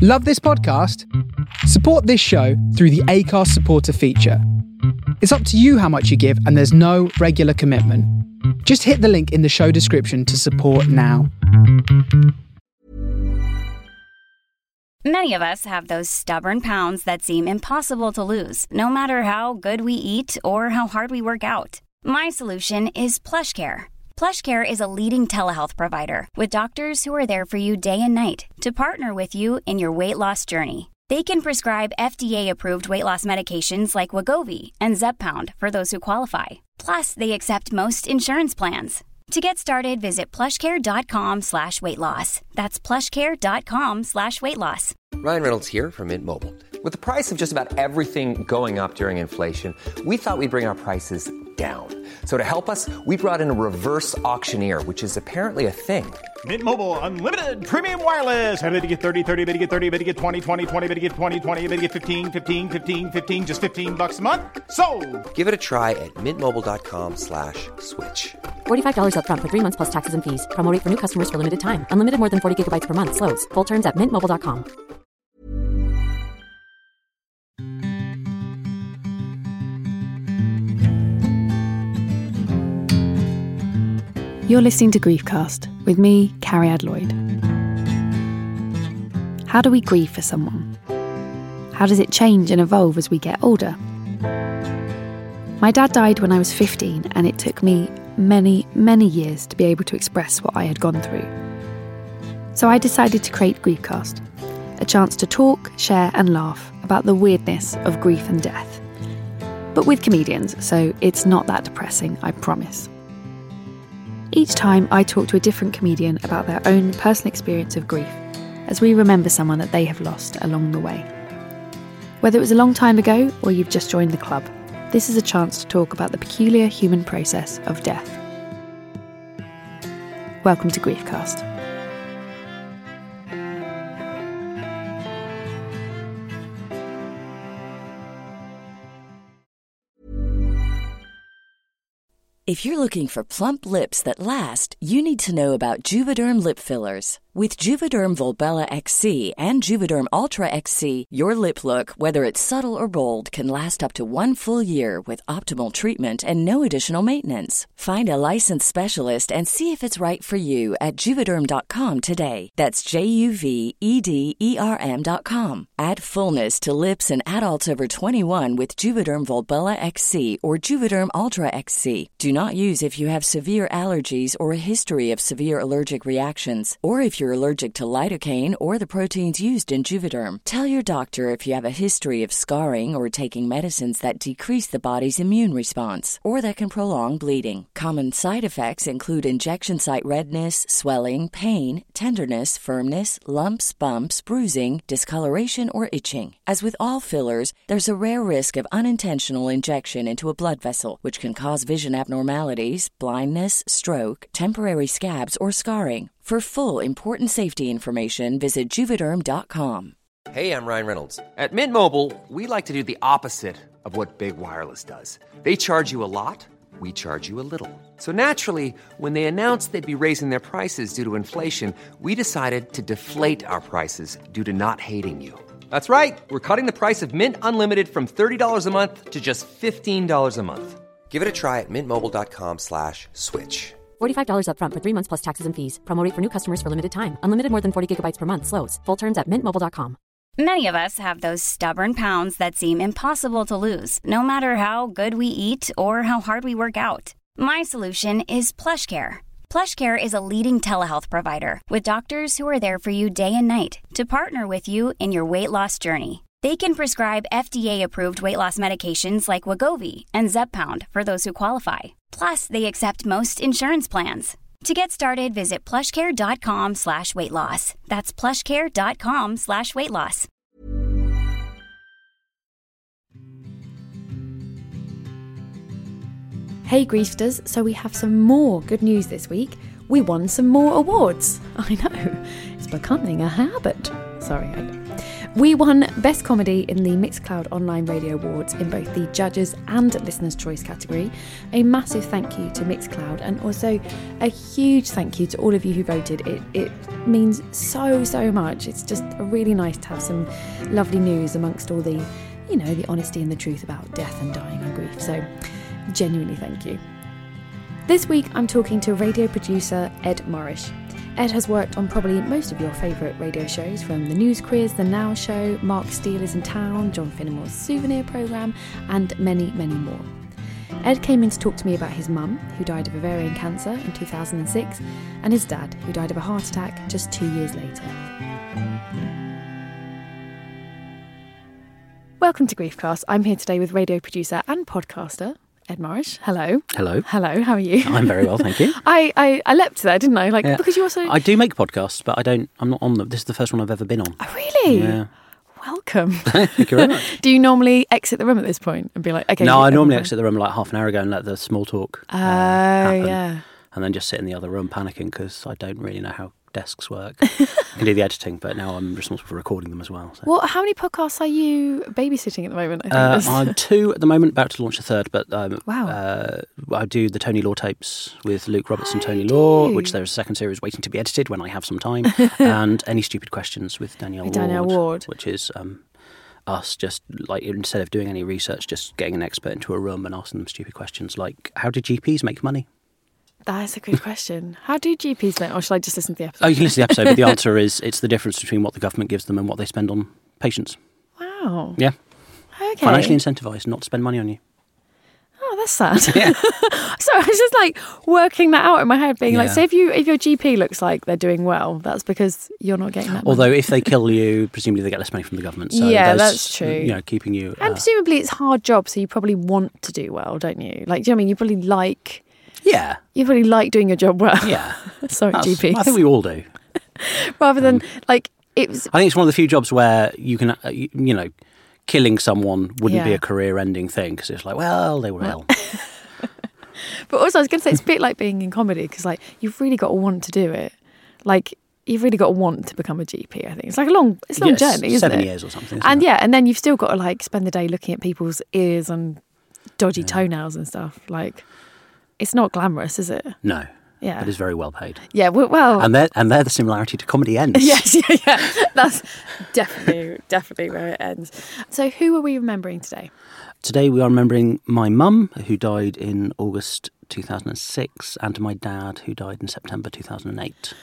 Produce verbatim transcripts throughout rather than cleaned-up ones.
Love this podcast? Support this show through the Acast supporter feature. It's up to you how much you give, and there's no regular commitment. Just hit the link in the show description to support now. Many of us have those stubborn pounds that seem impossible to lose, no matter how good we eat or how hard we work out. My solution is PlushCare. PlushCare is a leading telehealth provider with doctors who are there for you day and night to partner with you in your weight loss journey. They can prescribe F D A-approved weight loss medications like Wegovy and Zepbound for those who qualify. Plus, they accept most insurance plans. To get started, visit plushcare.com slash weight loss. That's plushcare.com slash weight loss. Ryan Reynolds here from Mint Mobile. With the price of just about everything going up during inflation, we thought we'd bring our prices down. So to help us, we brought in a reverse auctioneer, which is apparently a thing. Mint Mobile Unlimited Premium Wireless. How to get thirty, thirty, how to get thirty, how to get twenty, twenty, twenty, how to get twenty, twenty, how to get fifteen, fifteen, fifteen, fifteen, just fifteen bucks a month? Sold! Give it a try at mintmobile.com slash switch. forty-five dollars up front for three months plus taxes and fees. Promo rate for new customers for limited time. Unlimited more than forty gigabytes per month. Slows full terms at mint mobile dot com. You're listening to Griefcast with me, Carrie Lloyd. How do we grieve for someone? How does it change and evolve as we get older? My dad died when I was fifteen, and it took me many, many years to be able to express what I had gone through. So I decided to create Griefcast, a chance to talk, share and laugh about the weirdness of grief and death. But with comedians, so it's not that depressing, I promise. Each time I talk to a different comedian about their own personal experience of grief, as we remember someone that they have lost along the way. Whether it was a long time ago or you've just joined the club, this is a chance to talk about the peculiar human process of death. Welcome to Griefcast. If you're looking for plump lips that last, you need to know about Juvederm lip fillers. With Juvederm Volbella X C and Juvederm Ultra X C, your lip look, whether it's subtle or bold, can last up to one full year with optimal treatment and no additional maintenance. Find a licensed specialist and see if it's right for you at Juvederm dot com today. That's J U V E D E R M dot com. Add fullness to lips in adults over twenty-one with Juvederm Volbella X C or Juvederm Ultra X C. Do not use if you have severe allergies or a history of severe allergic reactions, or if you're allergic to lidocaine or the proteins used in Juvederm. Tell your doctor if you have a history of scarring or taking medicines that decrease the body's immune response or that can prolong bleeding. Common side effects include injection site redness, swelling, pain, tenderness, firmness, lumps, bumps, bruising, discoloration, or itching. As with all fillers, there's a rare risk of unintentional injection into a blood vessel, which can cause vision abnormalities, blindness, stroke, temporary scabs, or scarring. For full, important safety information, visit Juvederm dot com. Hey, I'm Ryan Reynolds. At Mint Mobile, we like to do the opposite of what Big Wireless does. They charge you a lot, we charge you a little. So naturally, when they announced they'd be raising their prices due to inflation, we decided to deflate our prices due to not hating you. That's right. We're cutting the price of Mint Unlimited from thirty dollars a month to just fifteen dollars a month. Give it a try at mintmobile.com slash switch. forty-five dollars up front for three months plus taxes and fees. Promo rate for new customers for limited time. Unlimited more than forty gigabytes per month. Slows full terms at mint mobile dot com. Many of us have those stubborn pounds that seem impossible to lose, no matter how good we eat or how hard we work out. My solution is PlushCare. PlushCare is a leading telehealth provider with doctors who are there for you day and night to partner with you in your weight loss journey. They can prescribe F D A-approved weight loss medications like Wegovy and Zepbound for those who qualify. Plus, they accept most insurance plans. To get started, visit plushcare.com slash weight loss. That's plushcare.com slash weight loss. Hey Griefsters, so we have some more good news this week. We won some more awards. I know, it's becoming a habit. Sorry, I We won Best Comedy in the Mixcloud Online Radio Awards in both the Judges and Listeners' Choice category. A massive thank you to Mixcloud, and also a huge thank you to all of you who voted. It, it means so, so much. It's just really nice to have some lovely news amongst all the, you know, the honesty and the truth about death and dying and grief. So genuinely thank you. This week I'm talking to radio producer Ed Morrish. Ed has worked on probably most of your favourite radio shows, from The News Quiz, The Now Show, Mark Steele is in Town, John Finnemore's Souvenir programme, and many, many more. Ed came in to talk to me about his mum, who died of ovarian cancer in two thousand six, and his dad, who died of a heart attack just two years later. Welcome to Griefcast. I'm here today with radio producer and podcaster Ed Morrish. Hello. Hello. Hello, how are you? I'm very well, thank you. I, I, I leapt there, didn't I? Like, yeah. because you also... I do make podcasts, but I don't, I'm not on them. This is the first one I've ever been on. Oh, really? Yeah. Welcome. Thank you very much. Do you normally exit the room at this point and be like, okay... No, I normally exit the room like half an hour ago and let the small talk Oh, uh, happen. yeah. And then just sit in the other room panicking because I don't really know how desks work. I can do the editing, but now I'm responsible for recording them as well. So. Well, how many podcasts are you babysitting at the moment? I think Uh, that's- I'm two at the moment, about to launch a third, but um, Wow. uh, I do the Tony Law tapes with Luke Roberts and Oh, Tony do Law, you? which there's a second series waiting to be edited when I have some time, and Any Stupid Questions with Danielle With Danielle Ward, Ward. which is um, us just, like, instead of doing any research, just getting an expert into a room and asking them stupid questions like, how do G Ps make money? That's a good question. How do G Ps make... Or should I just listen to the episode? Oh, you can listen to the episode, but the answer is it's the difference between what the government gives them and what they spend on patients. Wow. Yeah. Okay. Financially incentivised not to spend money on you. Oh, that's sad. Yeah. So I was just like working that out in my head, being like, Yeah. say if you if your G P looks like they're doing well, that's because you're not getting that money. Although if they kill you, presumably they get less money from the government. So Yeah, there's, that's true. You know, keeping you... And uh, presumably it's a hard job, so you probably want to do well, don't you? Like, do you know what I mean? You probably like... yeah. You probably like doing your job well. Yeah. Sorry, That's- G Ps. I think we all do. Rather than, like, it was... I think it's one of the few jobs where you can, uh, you, you know, killing someone wouldn't be Yeah. a career-ending thing because it's like, well, they were ill. But also, I was going to say, it's a bit like being in comedy, because, like, you've really got to want to do it. Like, you've really got to want to become a G P, I think. It's like a long, it's a long Yes, journey, isn't seven it? years or something. isn't And it? yeah, and then you've still got to, like, spend the day looking at people's ears and dodgy toenails and stuff. Like, it's not glamorous, is it? No. Yeah. But it's very well paid. Yeah, well... well And there, and there the similarity to comedy ends. yes, yeah, yeah. That's definitely, definitely where it ends. So who are we remembering today? Today we are remembering my mum, who died in August two thousand six, and my dad, who died in September two thousand eight.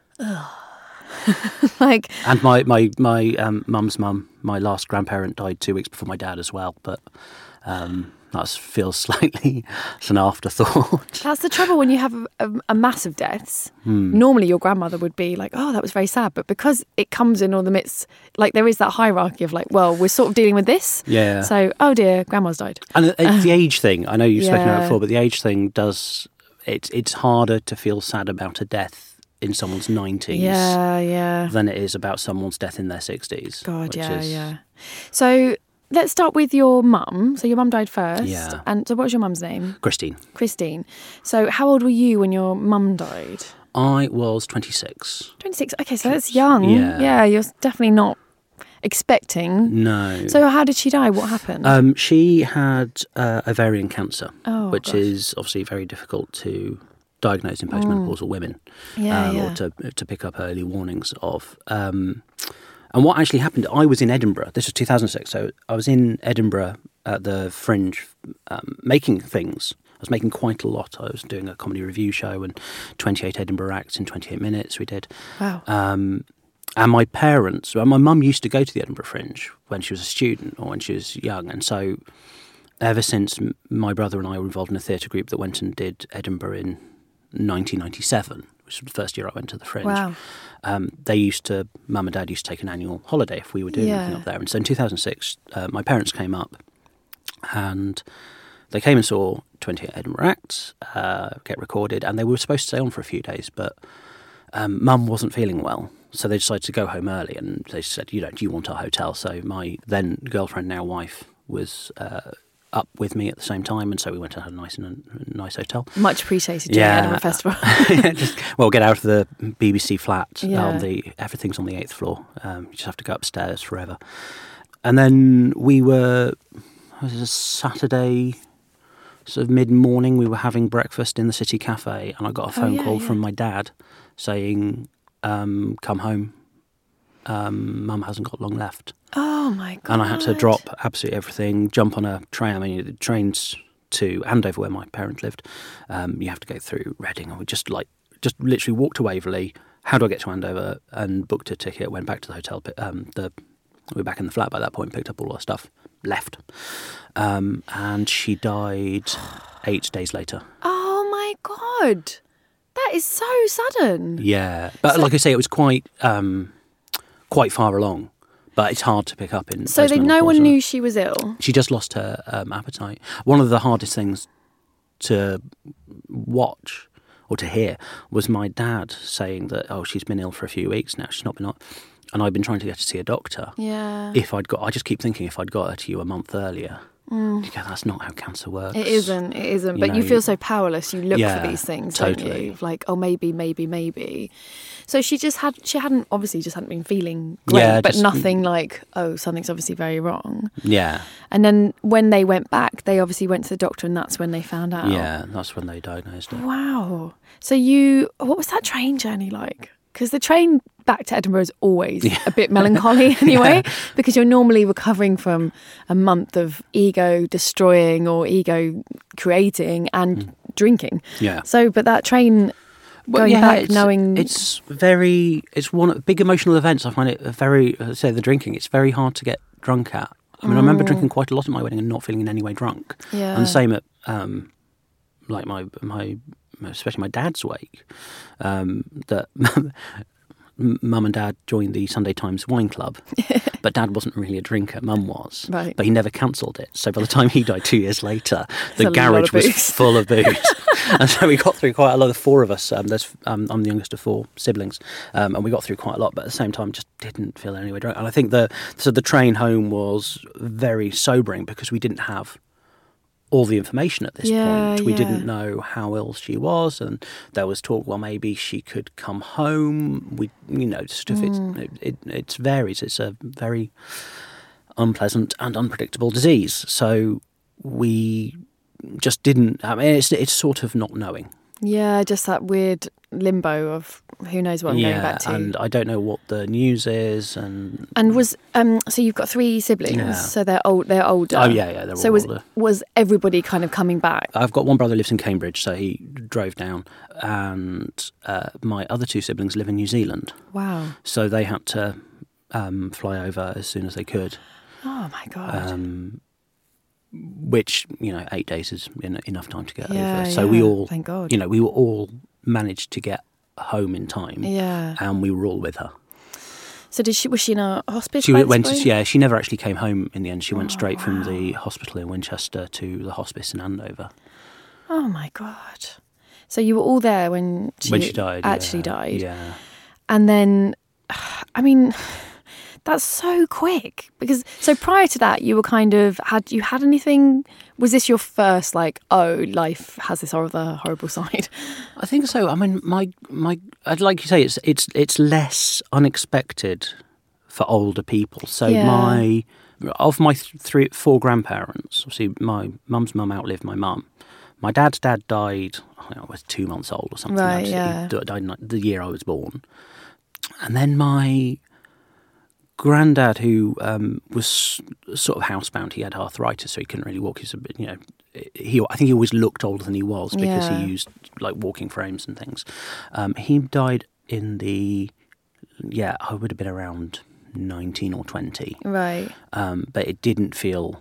Like, And my my my um, mum's mum, my last grandparent, died two weeks before my dad as well. But um, that feels slightly as an afterthought. that's the trouble when you have a, a, a massive deaths. Hmm. Normally your grandmother would be like, oh, that was very sad. But because it comes in all the midst, like there is that hierarchy of like, well, we're sort of dealing with this. Yeah. So, oh dear, grandma's died. And it's the age thing. I know you've spoken about it Yeah. before, but the age thing does. It's it's harder to feel sad about a death in someone's nineties Yeah, yeah. than it is about someone's death in their sixties. God, which yeah, is- yeah. So let's start with your mum. So your mum died first. Yeah. And so what was your mum's name? Christine. Christine. So how old were you when your mum died? I was twenty-six. twenty-six. Okay, so that's young. Yeah. Yeah, you're definitely not expecting. No. So how did she die? What happened? Um, she had uh, ovarian cancer, Oh, which gosh. is obviously very difficult to diagnose in postmenopausal women, yeah, um, yeah. or to to pick up early warnings of. Um, and what actually happened? I was in Edinburgh. This was two thousand six, so I was in Edinburgh at the Fringe, um, making things. I was making quite a lot. I was doing a comedy review show and twenty-eight Edinburgh acts in twenty-eight minutes. We did. Wow. Um, and my parents, well, my mum used to go to the Edinburgh Fringe when she was a student or when she was young. And so ever since m- my brother and I were involved in a theatre group that went and did Edinburgh in nineteen ninety-seven, which was the first year I went to the Fringe, Wow. um, they used to, mum and dad used to take an annual holiday if we were doing Yeah. anything up there. And so in two thousand six, uh, my parents came up and they came and saw twenty-eight Edinburgh acts, uh, get recorded, and they were supposed to stay on for a few days, but um, mum wasn't feeling well. So they decided to go home early, and they said, you know, do you want our hotel? So my then girlfriend, now wife, was uh, up with me at the same time, and so we went to a nice and a nice hotel. Much appreciated during Yeah. Edinburgh Festival. Just, well, get out of the B B C flat. Yeah. On the everything's on the eighth floor. Um, you just have to go upstairs forever. And then we were, it was a Saturday, sort of mid-morning, we were having breakfast in the City Cafe, and I got a phone yeah, call yeah. from my dad saying, um, come home, um, Mum hasn't got long left. Oh my God. And I had to drop absolutely everything, jump on a train. I mean, the trains to Andover, where my parents lived, um, you have to go through Reading. And we just like, just literally walked to Waverley. How do I get to Andover? And booked a ticket, went back to the hotel. Um, the we were back in the flat by that point, picked up all our stuff, left. Um, and she died eight days later. Oh my God. That is so sudden. Yeah. But So- like I say, it was quite, um, quite far along. But it's hard to pick up in So they, postmenopause, no one right? knew she was ill? She just lost her um, appetite. One of the hardest things to watch or to hear was my dad saying that, oh, she's been ill for a few weeks now. She's not been up. And I've been trying to get her to see a doctor. Yeah. If I'd got, I just keep thinking if I'd got her to you a month earlier, you go, that's not how cancer works. It isn't, it isn't. You But know, you feel so powerless. You look Yeah, for these things, don't totally. you? Like, oh, maybe, maybe, maybe. So she just had, she hadn't, obviously just hadn't been feeling great, Yeah, but just- nothing like, oh, something's obviously very wrong. Yeah, And then when they went back, they obviously went to the doctor and that's when they found out. yeah, that's when they diagnosed her. Wow. So you, what was that train journey like? Because the train back to Edinburgh is always a bit melancholy anyway, because you're normally recovering from a month of ego destroying or ego creating and drinking. Yeah. So, but that train going back it's, knowing... it's very, it's one of the big emotional events. I find it a very, uh, say the drinking, it's very hard to get drunk at. I mean, I remember drinking quite a lot at my wedding and not feeling in any way drunk. Yeah. And the same at, um, like my, my, especially my dad's wake, um, that Mum and Dad joined the Sunday Times wine club, but Dad wasn't really a drinker, Mum was. Right. But he never cancelled it. So by the time he died two years later, It's a the lot garage of was booze. full of booze. And so we got through quite a lot of four of us. Um, there's, um, I'm the youngest of four siblings, um, and we got through quite a lot, but at the same time just didn't feel any way drunk. And I think the, so the train home was very sobering because we didn't have all the information at this Yeah, point. We yeah. didn't know how ill she was, and there was talk, well, maybe she could come home. We, you know, just if Mm. it, it, it varies. It's a very unpleasant and unpredictable disease. So we just didn't. I mean, it's it's sort of not knowing. Yeah, just that weird limbo of who knows what I'm yeah, going back to. and I don't know what the news is, and And was um so you've got three siblings, Yeah. so they're old they're older. Oh, yeah, yeah, they're so all was older. was everybody kind of coming back? I've got one brother who lives in Cambridge, so he drove down, and uh, my other two siblings live in New Zealand, Wow. so they had to um, fly over as soon as they could. Oh my God. Um, which, you know, eight days is en- enough time to get Yeah, over. So we yeah, all, thank God. you know, we were all managed to get home in time, Yeah. and we were all with her. So did she was she in a hospital? She by this went, point? yeah, she never actually came home in the end. She went Oh, straight from wow. the hospital in Winchester to the hospice in Andover. Oh my God. So you were all there when she, when she died. actually yeah, died. Yeah. And then I mean that's so quick because so prior to that you were kind of had you had anything, was this your first like, oh, life has this other horrible side? I think so. I mean, my my, I'd like you say, it's it's it's less unexpected for older people. So Yeah. my of my th- three four grandparents, obviously my mum's mum outlived my mum. My dad's dad died. I don't know, I was two months old or something. Right, He yeah. d- died in the year I was born. And then my granddad, who um, was sort of housebound, he had arthritis, so he couldn't really walk. He's a bit, you know, he I think he always looked older than he was because Yeah. he used like walking frames and things. Um, he died in the yeah, I would have been around nineteen or twenty, Right. um, but it didn't feel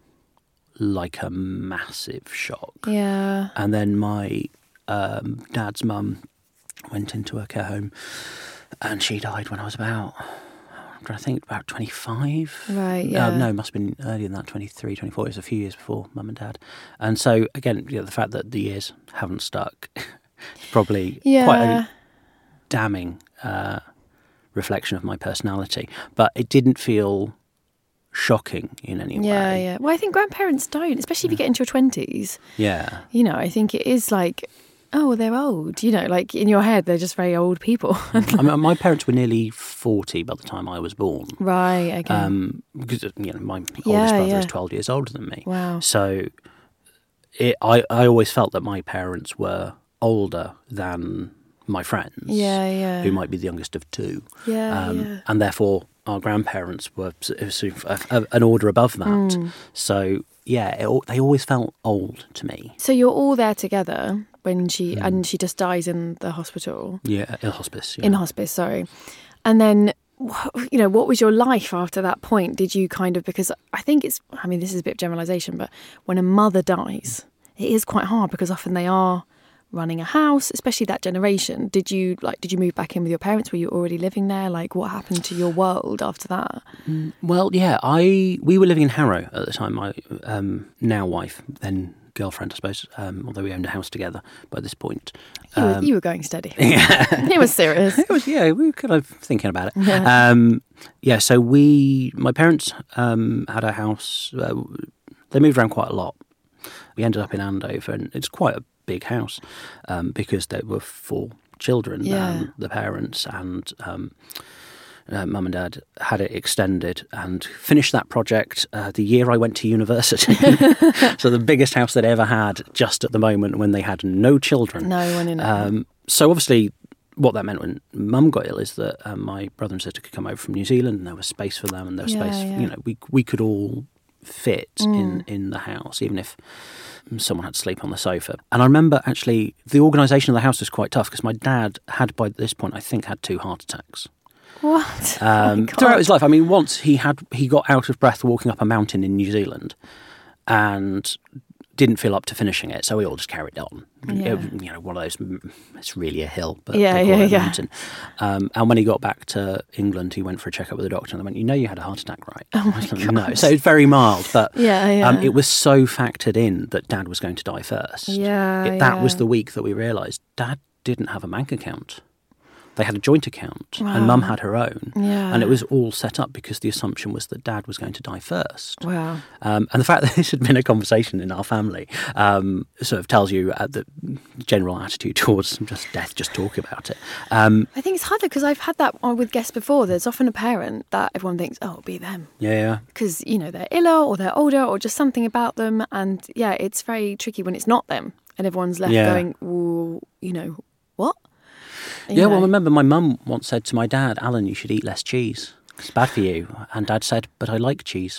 like a massive shock. Yeah. And then my um, dad's mum went into a care home, and she died when I was about, I'm trying to think, about twenty-five. Right, yeah. Uh, no, it must have been earlier than that, twenty-three, twenty-four. It was a few years before mum and dad. And so, again, you know, the fact that the years haven't stuck is probably Yeah. quite a damning uh, reflection of my personality. But it didn't feel shocking in any Yeah, way. yeah. Well, I think grandparents don't, especially if you get into your twenties. Yeah. You know, I think it is like, oh, well, they're old. You know, like in your head, they're just very old people. I mean, my parents were nearly forty by the time I was born. Right, okay. Um, because, you know, my oldest Yeah, brother yeah. is twelve years older than me. Wow. So it, I, I always felt that my parents were older than my friends. Yeah, yeah. Who might be the youngest of two. Yeah, um, yeah. And therefore, our grandparents were sort of a, a, an order above that. Mm. So, yeah, it, they always felt old to me. So you're all there together when she, Mm. and she just dies in the hospital. Yeah, in hospice. Yeah. In hospice, sorry. And then, wh- you know, what was your life after that point? Did you kind of, because I think it's, I mean, this is a bit of generalisation, but when a mother dies, it is quite hard because often they are running a house, especially that generation. Did you, like, did you move back in with your parents? Were you already living there? Like, what happened to your world after that? Well, yeah, I we were living in Harrow at the time. My um, now wife, then girlfriend, I suppose, um, although we owned a house together by this point. You were, Um, you were going steady. Yeah. It was serious. It was, yeah, we were kind of thinking about it. Yeah. Um, yeah, so we, my parents um, had a house. Uh, they moved around quite a lot. We ended up in Andover, and it's quite a big house um, because there were four children, Yeah. um, the parents and um, uh, mum and dad had it extended and finished that project uh, the year I went to university. So the biggest house they'd ever had just at the moment when they had no children. No one in it. Um, so obviously what that meant when mum got ill is that um, my brother and sister could come over from New Zealand and there was space for them and there was Yeah, space, yeah. you know, we we could all fit Mm. in, in the house, even if someone had to sleep on the sofa. And I remember actually the organisation of the house was quite tough because my dad had by this point, I think, had two heart attacks. What? Um, Oh my God. throughout his life. I mean, once he had he got out of breath walking up a mountain in New Zealand and didn't feel up to finishing it, so we all just carried on. Yeah. It- you know, one of those, it's really a hill, but Yeah, they call yeah, it a yeah. mountain. Um, and when he got back to England, he went for a checkup with the doctor and they went, you know you had a heart attack, right? Oh my I said, God. No. So it's very mild, but Yeah, yeah. Um, it was so factored in that Dad was going to die first. Yeah, It- That was yeah. the week that we realised Dad didn't have a bank account. They had a joint account Wow. and Mum had her own. Yeah. And it was all set up because the assumption was that Dad was going to die first. Wow. Um, and the fact that this had been a conversation in our family um, sort of tells you uh, the general attitude towards just death, just talk about it. Um, I think it's harder because I've had that with guests before. There's often a parent that everyone thinks, oh, it'll be them. yeah, yeah. Because, you know, they're iller or they're older or just something about them. And yeah, it's very tricky when it's not them. And everyone's left Yeah. going, well, you know, what? You Yeah, well, I know. remember my mum once said to my dad, Alan, you should eat less cheese. It's bad for you. And Dad said, but I like cheese.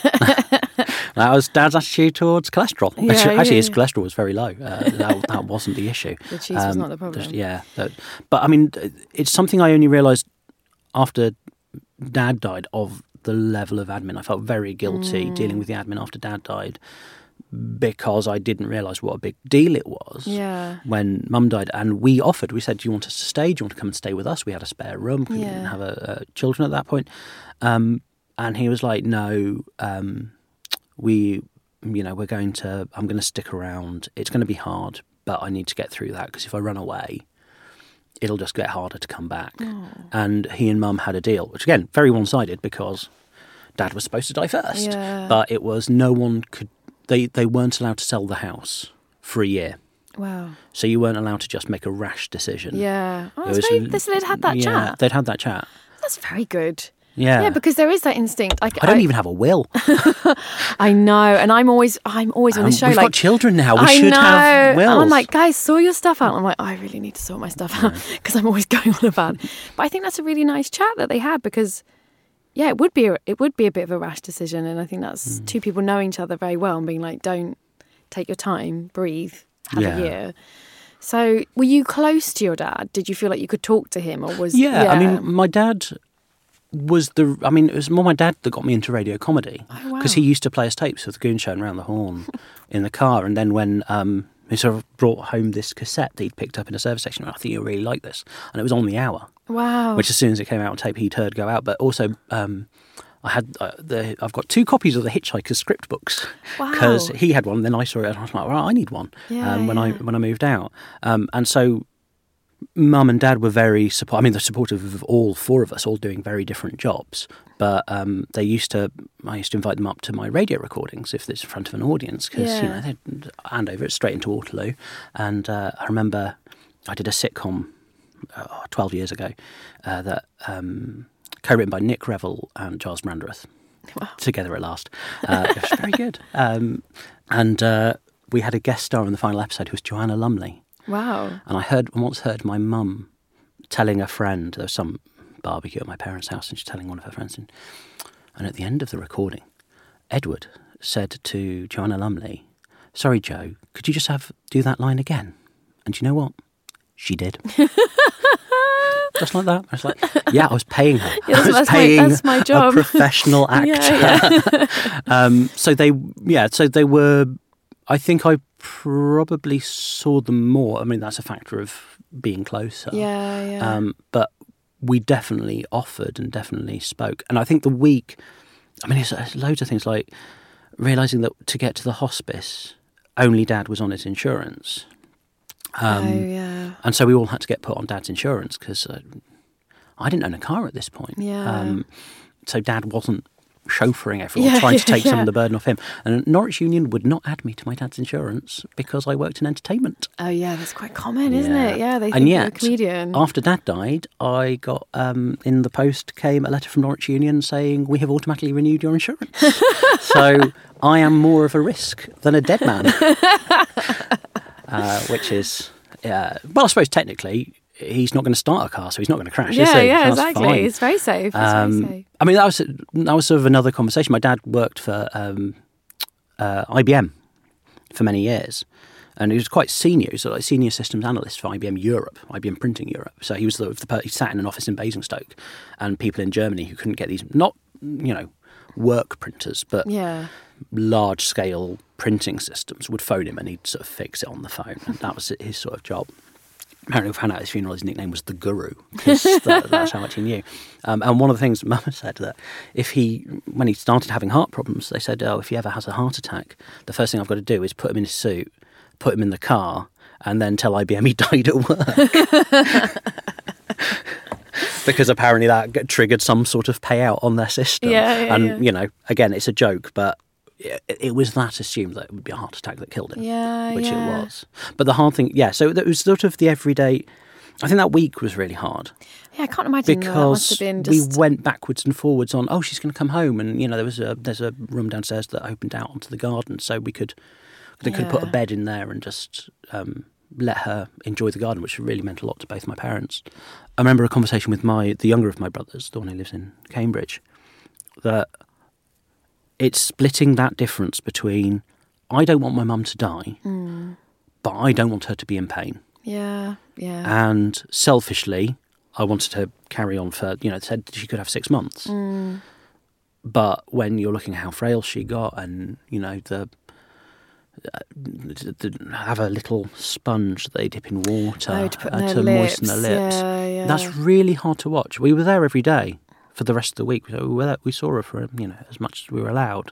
That was Dad's attitude towards cholesterol. Yeah, actually, yeah, actually, his yeah. cholesterol was very low. Uh, that, that wasn't the issue. Um, The cheese was not the problem. just- yeah. that- but, I mean, it's something I only realised after Dad died of the level of admin. I felt very guilty Mm. dealing with the admin after Dad died because I didn't realise what a big deal it was Yeah. when Mum died. And we offered, we said, do you want us to stay? Do you want to come and stay with us? We had a spare room. We didn't Yeah. have a, a children at that point. Um, and he was like, no, um, we, you know, we're going to, I'm going to stick around. It's going to be hard, but I need to get through that because if I run away, it'll just get harder to come back. And he and Mum had a deal, which again, very one-sided because Dad was supposed to die first. Yeah. But it was no one could, they, they weren't allowed to sell the house for a year. Wow. So you weren't allowed to just make a rash decision. Yeah. Oh, It that's was- very, this, they'd had that yeah, chat. they'd had that chat. That's very good. Yeah. Yeah, because there is that instinct. Like, I don't even have a will. I know, and I'm always, I'm always on Um, the show. we've like got children now. We I should know. have wills. And I'm like, guys, sort your stuff out. I'm like, I really need to sort my stuff out because I'm always going on about it. But I think that's a really nice chat that they had because, yeah, it would be a, it would be a bit of a rash decision, and I think that's Mm. two people knowing each other very well and being like, don't take your time, breathe, have Yeah. a year. So, were you close to your dad? Did you feel like you could talk to him, or was yeah, I mean, my dad was the. I mean, it was more my dad that got me into radio comedy Oh, wow. because he used to play us tapes of the Goon Show and Round the Horn in the car, and then when um, he sort of brought home this cassette that he'd picked up in a service station, I think you'll really like this, and it was on the hour. Wow. Which as soon as it came out on tape, he'd heard go out. But also, um, I had uh, the I've got two copies of the Hitchhiker's script books because Wow. he had one. And then I saw it, and I was like, "Well, I need one." Yeah, um, when I yeah. when I moved out, um, and so Mum and Dad were very support. I mean, they're supportive of all four of us, all doing very different jobs. But um, they used to, I used to invite them up to my radio recordings if it's in front of an audience, because, Yeah. you know, they'd hand over it straight into Waterloo. And uh, I remember I did a sitcom uh, twelve years ago uh, that um, co-written by Nick Revell and Giles Brandreth. Wow. Together at last. Uh, it was very good. Um, and uh, we had a guest star in the final episode who was Joanna Lumley. Wow. And I heard once heard my mum telling a friend, there was some barbecue at my parents' house, and she's telling one of her friends, and, and at the end of the recording, Edward said to Joanna Lumley, "Sorry, Joe, could you just have do that line again?" And you know what? She did. Just like that. I was like, yeah, I was paying her. Yeah, that's, I was that's paying my, that's my job. a professional actor. Yeah, yeah. um, so they, yeah, so they were, I think I probably saw them more. I mean, that's a factor of being closer. Yeah, yeah. Um, but we definitely offered and definitely spoke. And I think the week, I mean, it's, it's loads of things like realising that to get to the hospice, only Dad was on his insurance. Um, oh, yeah. And so we all had to get put on Dad's insurance because uh, I didn't own a car at this point. Yeah. Um, so Dad wasn't chauffeuring everyone, Yeah, trying to take yeah. some of the burden off him. And Norwich Union would not add me to my dad's insurance because I worked in entertainment. Oh, yeah, that's quite common, isn't Yeah. it? Yeah, they think And you're a yet, comedian. after Dad died, I got, um, in the post came a letter from Norwich Union saying, "We have automatically renewed your insurance." So I am more of a risk than a dead man. uh, which is, uh, well, I suppose technically he's not going to start a car, so he's not going to crash, is yeah, he? yeah, That's exactly. fine. It's very safe. It's Um, very safe. I mean, that was that was sort of another conversation. My dad worked for um, uh, I B M for many years, and he was quite senior. He was like senior systems analyst for I B M Europe, I B M Printing Europe. So he was the, the per- he sat in an office in Basingstoke, and people in Germany who couldn't get these, not you know, work printers, but Yeah. large scale printing systems, would phone him and he'd sort of fix it on the phone, and that was his sort of job. Apparently, we found out at his funeral his nickname was the Guru, because that, that's how much he knew. Um, and one of the things Mum said that if he, when he started having heart problems, they said, "Oh, if he ever has a heart attack, the first thing I've got to do is put him in his suit, put him in the car, and then tell I B M he died at work." Because apparently that g- triggered some sort of payout on their system. Yeah, yeah, and, yeah. you know, again, it's a joke, but it, it was that assumed that it would be a heart attack that killed him. Yeah, Which yeah. it was. But the hard thing, yeah, so it was sort of the everyday. I think that week was really hard Yeah, I can't imagine that must because have been just... we went backwards and forwards on, oh, she's going to come home. And, you know, there was a there's a room downstairs that opened out onto the garden, so we could, they could put a Yeah. bed in there and just um, let her enjoy the garden, which really meant a lot to both my parents. I remember a conversation with my the younger of my brothers, the one who lives in Cambridge, that it's splitting that difference between I don't want my mum to die, Mm. but I don't want her to be in pain. Yeah, yeah. And selfishly, I wanted to carry on for, you know, it said she could have six months. Mm. But when you're looking at how frail she got and, you know, the, uh, the, the have a little sponge that they dip in water Oh, to put in uh, their to moisten lips. their lips. Yeah, yeah. That's really hard to watch. We were there every day for the rest of the week. So we, were there, we saw her for, you know, as much as we were allowed.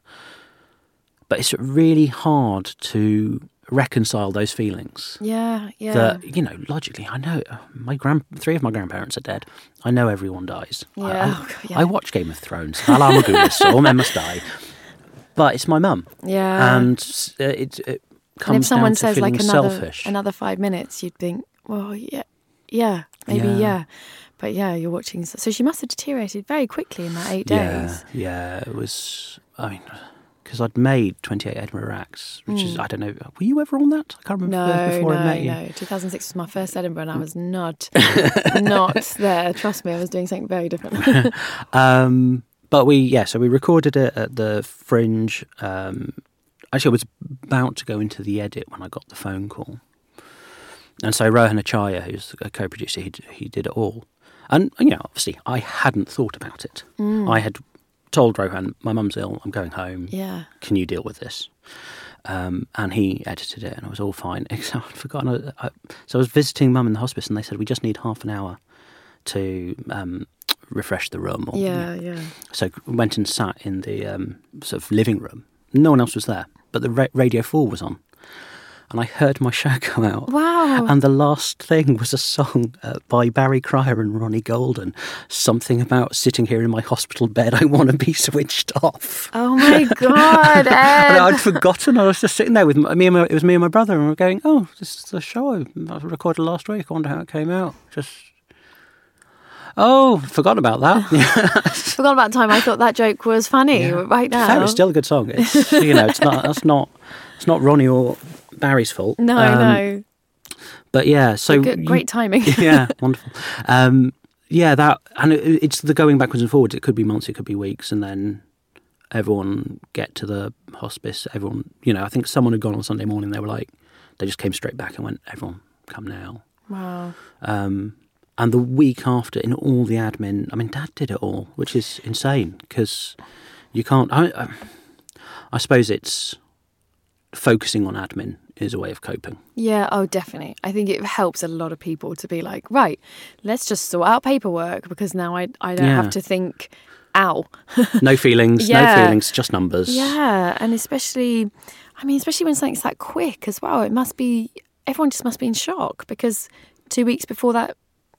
But it's really hard to reconcile those feelings. Yeah, yeah. That, you know, logically, I know my grand three of my grandparents are dead. I know everyone dies. I, Yeah. I, Oh, God, yeah. I watch Game of Thrones. Valar Morghulis, all men must die. But it's my mum, yeah. and uh, it, it comes and if someone down to says feeling like another selfish. another five minutes, you'd think, well, yeah, yeah, maybe Yeah. yeah. But yeah, you're watching. So she must have deteriorated very quickly in that eight yeah, days. yeah, it was. I mean, because I'd made twenty-eight Edinburgh Acts, which is I don't know. Were you ever on that? I can't remember Mm. No, before no, I met you. no. two thousand six was my first Edinburgh, and I was not, not there. Trust me, I was doing something very different. Um, but we, yeah, so we recorded it at the Fringe. Um, actually, I was about to go into the edit when I got the phone call. And so Rohan Achaya, who's a co-producer, he, he did it all. And, you know, obviously, I hadn't thought about it. Mm. I had told Rohan, my mum's ill, I'm going home. Yeah. Can you deal with this? Um, and he edited it, and it was all fine. Except I'd forgotten. I, I, so I was visiting mum in the hospice, and they said, we just need half an hour to um, refresh the room. Or, Yeah, you know. yeah. So went and sat in the um, sort of living room. No one else was there, but the ra- Radio four was on. and I heard my show come out. Wow. And the last thing was a song uh, by Barry Cryer and Ronnie Golden, something about sitting here in my hospital bed, I want to be switched off. Oh my God, Ed. And I'd forgotten. I was just sitting there with my, me and my, it was me and my brother, and we were going, oh, this is the show I recorded last week. I wonder how it came out. Just... Oh, forgot about that. Forgot about time. I thought that joke was funny Yeah. right now. Fair, it's still a good song. It's, you know, it's not. That's not. It's not Ronnie or Barry's fault. No, um, no. But yeah, so Good, great you, timing. yeah, wonderful. Um, yeah, that and it, it's the going backwards and forwards. It could be months, it could be weeks, and then everyone get to the hospice. Everyone, you know, I think someone had gone on Sunday morning. They were like, they just came straight back and went, everyone, come now. Wow. Um, And the week after, in all the admin, I mean, Dad did it all, which is insane because you can't. I, I, I suppose it's focusing on admin is a way of coping. Yeah, oh, definitely. I think it helps a lot of people to be like, right, let's just sort out paperwork because now I, I don't Yeah. have to think, ow. No feelings, Yeah. no feelings, just numbers. Yeah, and especially, I mean, especially when something's that quick as well, it must be, everyone just must be in shock because two weeks before that,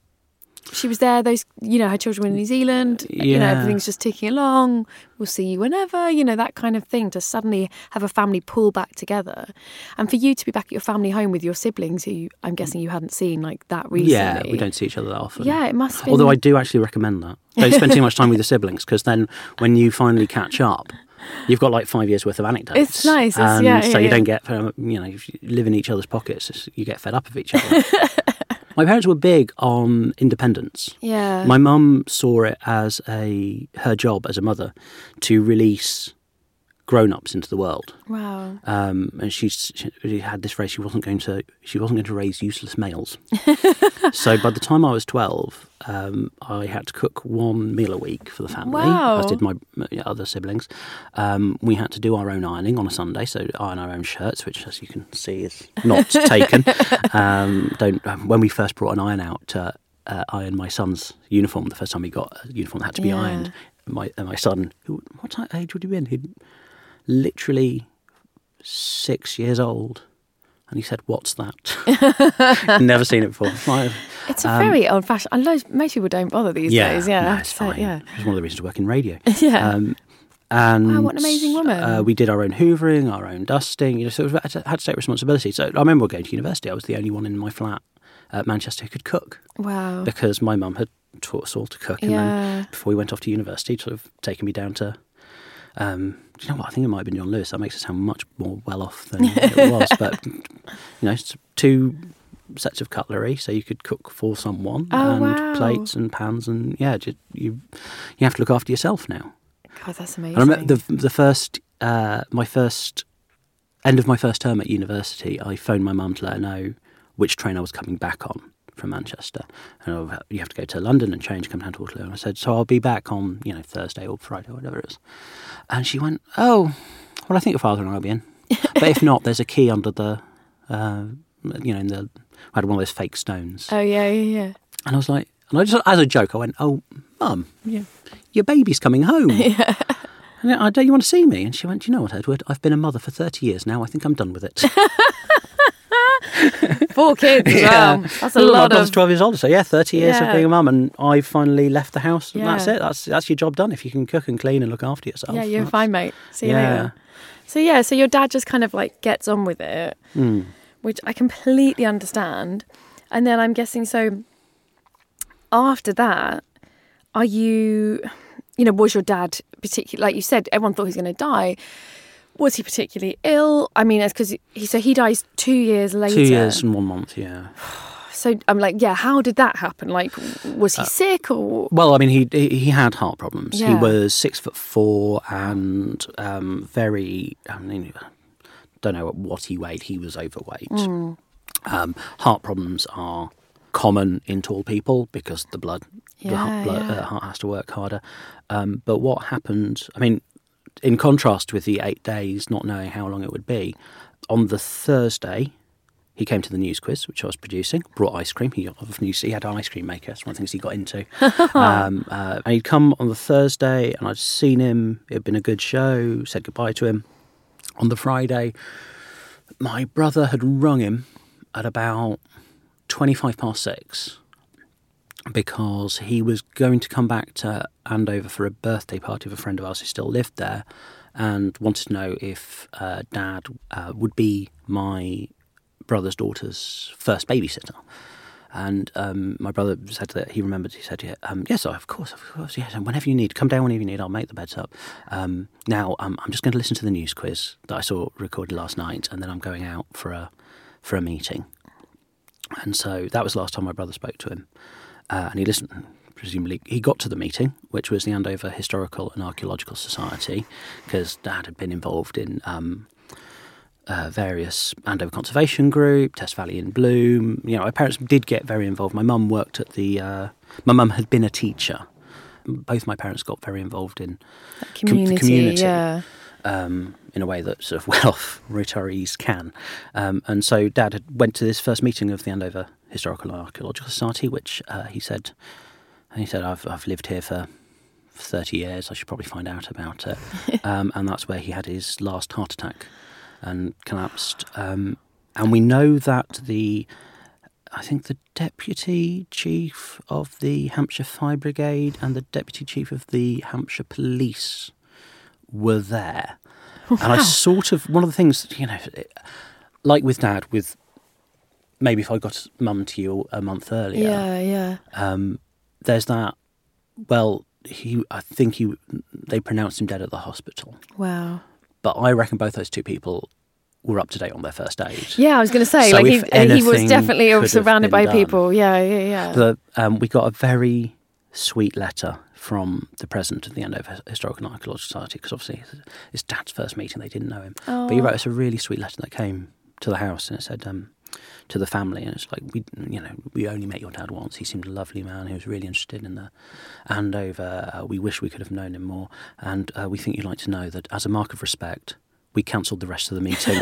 she was there, those, you know, her children were in New Zealand, you know, Yeah. everything's just ticking along, we'll see you whenever, you know, that kind of thing, to suddenly have a family pull back together. And for you to be back at your family home with your siblings, who you, I'm guessing you hadn't seen like that recently. Yeah, we don't see each other that often. Yeah, it must be. Although I do actually recommend that. Don't spend too much time with your siblings because then when you finally catch up, you've got like five years worth of anecdotes. It's nice, it's- And yeah, so yeah, you yeah. don't get, um, you know, if you live in each other's pockets, it's- you get fed up of each other. My parents were big on independence. Yeah. My mum saw it as a her job as a mother to release grown-ups into the world. Wow. Um, and she's, she had this phrase: she wasn't going to she wasn't going to raise useless males. So by the time I was twelve, um, I had to cook one meal a week for the family, Wow. as did my other siblings. Um, we had to do our own ironing on a Sunday, so iron our own shirts, which, as you can see, is not taken. Um, don't when we first brought an iron out to uh, iron my son's uniform, the first time he got a uniform that had to be Yeah. ironed. My uh, my son, who what age would he been? He'd literally six years old, and he said, "What's that?" Never seen it before. My- It's a um, very old-fashioned, and most, most people don't bother these yeah, days. Yeah, no, it's So, fine. yeah. It's one of the reasons to work in radio. Yeah. Um, and Wow, what an amazing woman. Uh, we did our own hoovering, our own dusting. You know, so it was, had, to, had to take responsibility. So I remember going to university. I was the only one in my flat at Manchester who could cook Wow. because my mum had taught us all to cook. And Yeah. then before we went off to university, sort of taken me down to. Um, do you know what? I think it might have been John Lewis. That makes it sound much more well off than it was. But you know, it's two sets of cutlery, so you could cook for someone, Oh, and wow. plates and pans, and yeah, ju- you you have to look after yourself now. God, that's amazing. I remember the the first uh, my first end of my first term at university. I phoned my mum to let her know which train I was coming back on from Manchester, and oh, you have to go to London and change, come down to Waterloo. And I said, so I'll be back on, you know, Thursday or Friday or whatever it is. And she went, oh, well, I think your father and I will be in. But if not, there's a key under the, uh, you know, in the, I had one of those fake stones. Oh, yeah, yeah, yeah. And I was like, and I just, as a joke, I went, oh, Mum, yeah, your baby's coming home. Yeah. And I, don't you want to see me? And she went, you know what, Edward, I've been a mother for thirty years now. I think I'm done with it. Four kids as well. That's a Well, lot I was of... twelve years old, so yeah, thirty years Yeah. of being a mum, and I finally left the house, and Yeah. that's it. That's that's your job done. If you can cook and clean and look after yourself. Yeah, you're that's- fine, mate. See you Yeah. later. So, yeah, so your dad just kind of like gets on with it, Mm. which I completely understand. And then I'm guessing, so after that, are you, you know, was your dad particularly, like you said, everyone thought he was going to die. Was he particularly ill? I mean, it's because he, so he dies two years later. Two years and one month, yeah. So I'm like, yeah, how did that happen? Like, was Uh, he sick or? Well, I mean, he he he had heart problems. He Yeah. was six foot four and um, very. I mean, don't know what he weighed. He was overweight. Mm. Um, heart problems are common in tall people because the blood, the Yeah, heart, blood, yeah. Uh, heart has to work harder. Um, but what happened? I mean, in contrast with the eight days, not knowing how long it would be, on the Thursday, he came to the news quiz, which I was producing, brought ice cream. He often used, he had an ice cream maker. That's one of the things he got into. um, uh, and he'd come on the Thursday, and I'd seen him. It had been a good show, said goodbye to him. On the Friday, My brother had rung him at about twenty-five past six because he was going to come back to Andover for a birthday party of a friend of ours who still lived there and wanted to know if uh, Dad uh, would be my brother's daughter's first babysitter. And um, my brother said that he remembered, he said, yeah, um, yes, of course, of course, yes, and whenever you need, come down whenever you need, I'll make the beds up. Um, now, um, I'm just going to listen to the news quiz that I saw recorded last night, and then I'm going out for a for a meeting. And so that was the last time my brother spoke to him. Uh, and he listened, presumably, he got to the meeting, which was the Andover Historical and Archaeological Society, because Dad had been involved in um, uh, various Andover Conservation Group, Test Valley in Bloom. You know, my parents did get very involved. My mum worked at the, uh, my mum had been a teacher. Both my parents got very involved in that community, com- community. Yeah. Um, in a way that sort of well-off retirees can. Um, and so Dad had went to this first meeting of the Andover Historical and Archaeological Society, which uh, he said, he said, I've, I've lived here for thirty years, I should probably find out about it. um, and that's where he had his last heart attack and collapsed. Um, and we know that the, I think the Deputy Chief of the Hampshire Fire Brigade and the Deputy Chief of the Hampshire Police were there. Wow. And I sort of, one of the things, you know, like with Dad, with maybe if I got Mum to you a month earlier. Yeah, yeah. Um, there's that, well, he, I think he, they pronounced him dead at the hospital. Wow. But I reckon both those two people were up to date on their first aid. Yeah, I was going to say, so like he, he was definitely surrounded by done, people. Yeah, yeah, yeah. The, um, we got a very sweet letter from the president of the Andover Historical and Archaeological Society, because obviously it's Dad's first meeting, they didn't know him. Oh. But he wrote us a really sweet letter that came to the house, and it said um, to the family, and it's like, we, you know, we only met your dad once. He seemed a lovely man. He was really interested in the Andover. Uh, we wish we could have known him more, and uh, we think you'd like to know that as a mark of respect, we cancelled the rest of the meeting.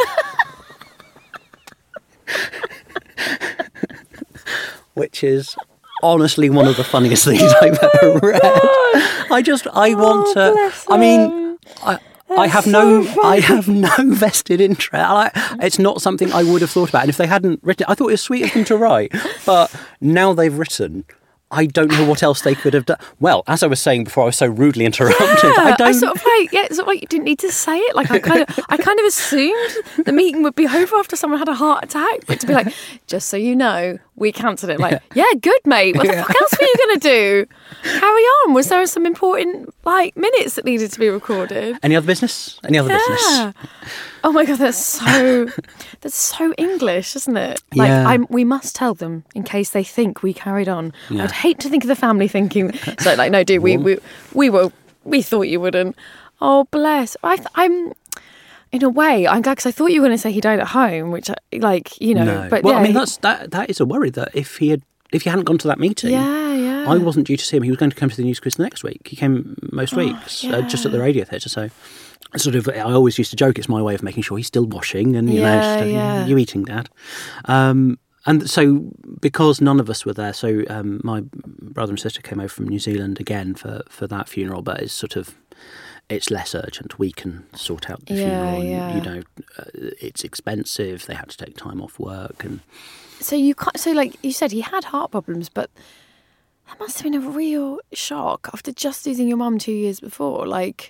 Which is honestly one of the funniest things I've ever read. I just, I want oh, to, I mean, I, I have so no, funny. I have no vested interest. I, it's not something I would have thought about. And if they hadn't written it, I thought it was sweet of them to write. But now they've written, I don't know what else they could have done. Well, as I was saying before, I was so rudely interrupted. Yeah, I don't. I sort of like, yeah, sort of like you didn't need to say it. Like I kind of, I kind of assumed the meeting would be over after someone had a heart attack, but to be like, just so you know, we cancelled it. Like, yeah, good, mate. What the fuck else were you going to do? Carry on. Was there some important like minutes that needed to be recorded? Any other business? Any other yeah. business? Oh my god, that's so that's so English, isn't it? Like, Yeah. I'm, we must tell them in case they think we carried on. Yeah. I'd hate to think of the family thinking so. Like, no, dude, we we we were we thought you wouldn't. Oh, bless. I th- I'm. In a way, I'm glad because I thought you were going to say he died at home, which, like, you know, No. but well, yeah, I mean, he- that's that. That is a worry that if he had, if he hadn't gone to that meeting, yeah, yeah. I wasn't due to see him. He was going to come to the news quiz the next week. He came most Oh, weeks, uh, just at yeah. the radio theatre. So, sort of, I always used to joke it's my way of making sure he's still washing and you Yeah, know, just, yeah. you eating, Dad. Um, and so, because none of us were there, so um, my brother and sister came over from New Zealand again for for that funeral. But it's sort of. It's less urgent. We can sort out the Yeah, funeral. And, yeah. you know, uh, it's expensive. They had to take time off work, and So you can't. So like you said, he had heart problems, but that must have been a real shock after just losing your mum two years before. Like,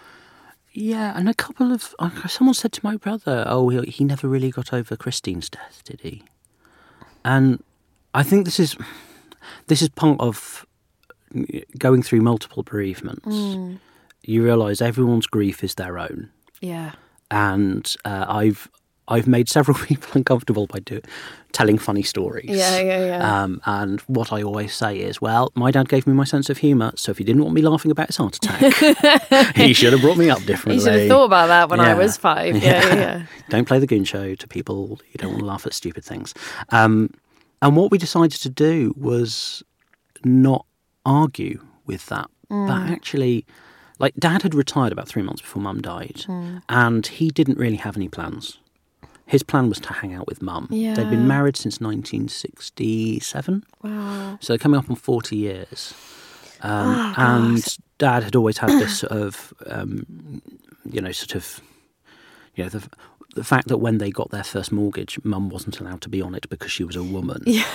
yeah, and a couple of uh, someone said to my brother, "Oh, he, he never really got over Christine's death, did he?" And I think this is this is part of going through multiple bereavements. mm, You realise everyone's grief is their own, yeah, and uh, I've I've made several people uncomfortable by do, telling funny stories. yeah, yeah, yeah. Um, and what I always say is, well, my dad gave me my sense of humour, so if he didn't want me laughing about his heart attack, he should have brought me up differently. you should have thought about that when I Yeah. was five. Yeah, yeah, yeah. Don't play the goon show to people. You don't want to laugh at stupid things. Um, and what we decided to do was not argue with that, Mm. but actually, like, Dad had retired about three months before Mum died, Mm. and he didn't really have any plans. His plan was to hang out with Mum. They'd Yeah. been married since nineteen sixty-seven, Wow. so they're coming up on forty years. Um, Oh, and gosh. Dad had always had this sort of, um, you know, sort of, you know, the the fact that when they got their first mortgage, Mum wasn't allowed to be on it because she was a woman. Yeah.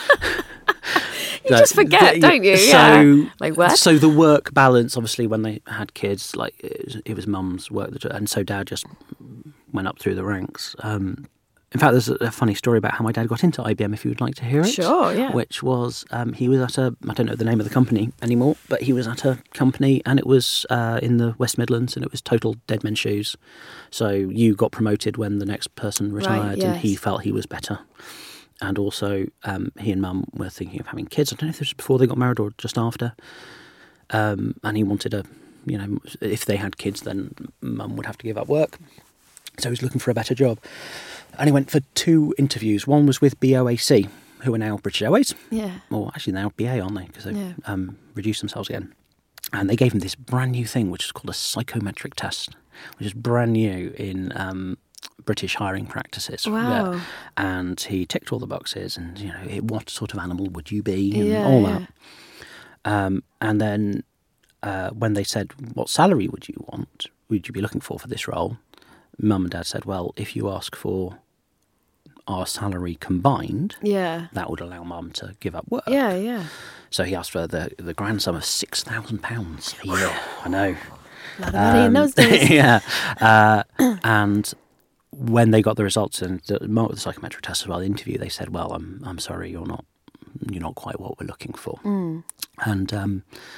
You so, just forget, don't you? So, yeah. Like what? So the work balance, obviously, when they had kids, like it was, it was Mum's work, that, and so Dad just went up through the ranks. Um, in fact, there's a funny story about how my dad got into I B M, if you would like to hear it. Sure, yeah. Which was, um, he was at a, I don't know the name of the company anymore, but he was at a company and it was uh, in the West Midlands and it was total dead men's shoes. So you got promoted when the next person retired right, yes. and he felt he was better. And also, um, he and Mum were thinking of having kids. I don't know if this was before they got married or just after. Um, and he wanted a, you know, if they had kids, then Mum would have to give up work. So he was looking for a better job. And he went for two interviews. One was with B O A C, who are now British Airways. Yeah. Or actually now B A, aren't they? Because they've yeah. um, reduced themselves again. And they gave him this brand new thing, which is called a psychometric test, which is brand new in Um, British hiring practices. Wow. Yeah. And he ticked all the boxes and, you know, what sort of animal would you be and yeah, all yeah. that. Um, and then uh, when they said, what salary would you want, would you be looking for for this role? Mum and Dad said, well, if you ask for our salary combined, yeah, that would allow Mum to give up work. Yeah, yeah. So he asked for the, the grand sum of six thousand pounds a year. I know. A lot of money um, in those days. Yeah. Uh, and when they got the results and the, the psychometric test as well, the interview, they said, well, I'm I'm sorry, you're not you're not quite what we're looking for. Mm. And um,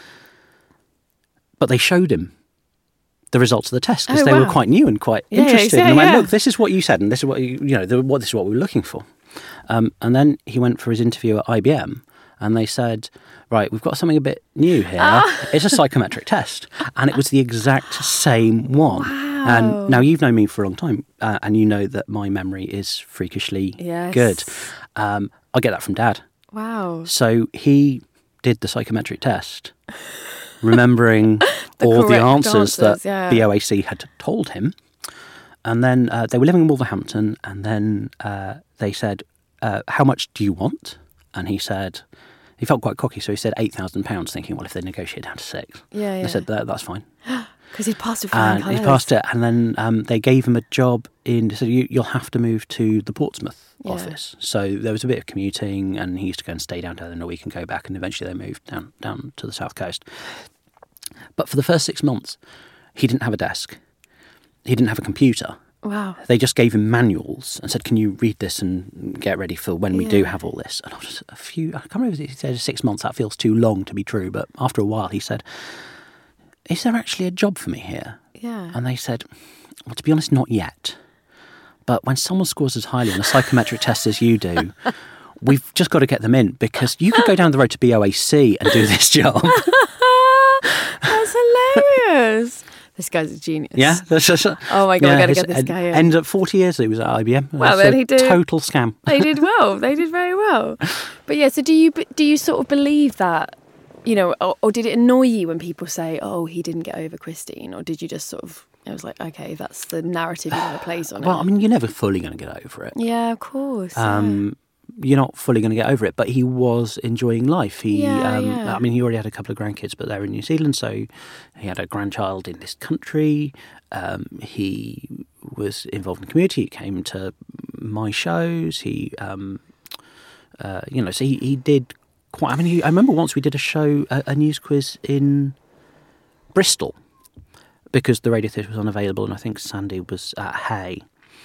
but they showed him the results of the test because oh, they wow. were quite new and quite yeah, interested. Yeah, and I went, yeah. look, this is what you said, and this is what you, you know, the, what this is what we were looking for. Um, and then he went for his interview at I B M, and they said, right, we've got something a bit new here. Ah. It's a psychometric test, and it was the exact same one. Wow. And now you've known me for a long time, uh, and you know that my memory is freakishly yes. good. Um, I get that from Dad. Wow. So he did the psychometric test, remembering the all the answers, answers that yeah. B O A C had told him. And then uh, they were living in Wolverhampton, and then uh, they said, uh, how much do you want? And he said, he felt quite cocky, so he said eight thousand pounds, thinking, well, if they negotiate down to six. Yeah, yeah. They said, that, that's fine. Because he'd passed with flying And colours. he passed it, and then um, they gave him a job in, they said, you, you'll have to move to the Portsmouth yeah. office. So there was a bit of commuting, and he used to go and stay down there in a week and go back, and eventually they moved down, down to the south coast. But for the first six months, he didn't have a desk. He didn't have a computer. Wow. They just gave him manuals and said, can you read this and get ready for when we yeah. do have all this? And I was a few, I can't remember if he said six months, that feels too long to be true. But after a while, he said, is there actually a job for me here? Yeah. And they said, well, to be honest, not yet. But when someone scores as highly on a psychometric test as you do, we've just got to get them in, because you could go down the road to B O A C and do this job. That's hilarious. This guy's a genius. Yeah. Oh my God, yeah, I got to get this guy in. Ended up forty years he was at I B M. Well, That's then a he did. Total scam. They did well. They did very well. But yeah, so do you do you sort of believe that, you know, or, or did it annoy you when people say, oh, he didn't get over Christine? Or did you just sort of, it was like, okay, that's the narrative you want to place on it? Well, I mean, you're never fully going to get over it. Yeah, of course. Um, yeah. You're not fully going to get over it, but he was enjoying life. He, yeah, um, yeah. I mean, he already had a couple of grandkids, but they're in New Zealand, so he had a grandchild in this country. Um, he was involved in the community. He came to my shows. He, um, uh, you know, so he, he did quite. I mean, he, I remember once we did a show, a, a news quiz in Bristol, because the radio theatre was unavailable, and I think Sandy was at Hay.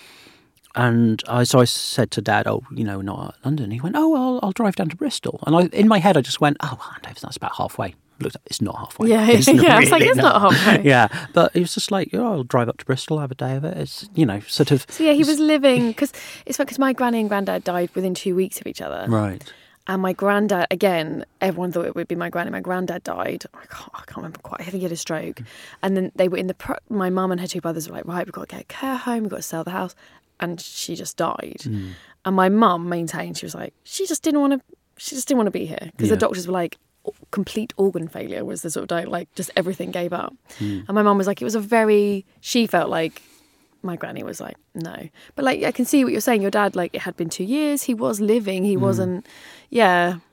And I, so I said to Dad, oh, you know, we're not at London. He went, oh, well, I'll, I'll drive down to Bristol. And I, in my head, I just went, oh, well, Andover, that's about halfway. Looked up, it's not halfway. Yeah, it's yeah, not yeah. I was like, really it's not, not halfway. Yeah, but it was just like, oh, I'll drive up to Bristol, have a day of it. It's, you know, sort of. So yeah, he was living, because it's because my granny and granddad died within two weeks of each other. Right. And my granddad, again, everyone thought it would be my granny. My granddad died. I can't, I can't remember quite. I think he had a stroke. And then they were in the, pro- my mum and her two brothers were like, right, we've got to get a care home, we've got to sell the house. And she just died. Mm. And my mum maintained, she was like, she just didn't want to, she just didn't want to be here. Because yeah. the doctors were like, complete organ failure was the sort of diet, like just everything gave up. Mm. And my mum was like, it was a very, she felt like, my granny was like, no. But like, I can see what you're saying. Your dad, like, it had been two years. He was living. He mm. wasn't, yeah.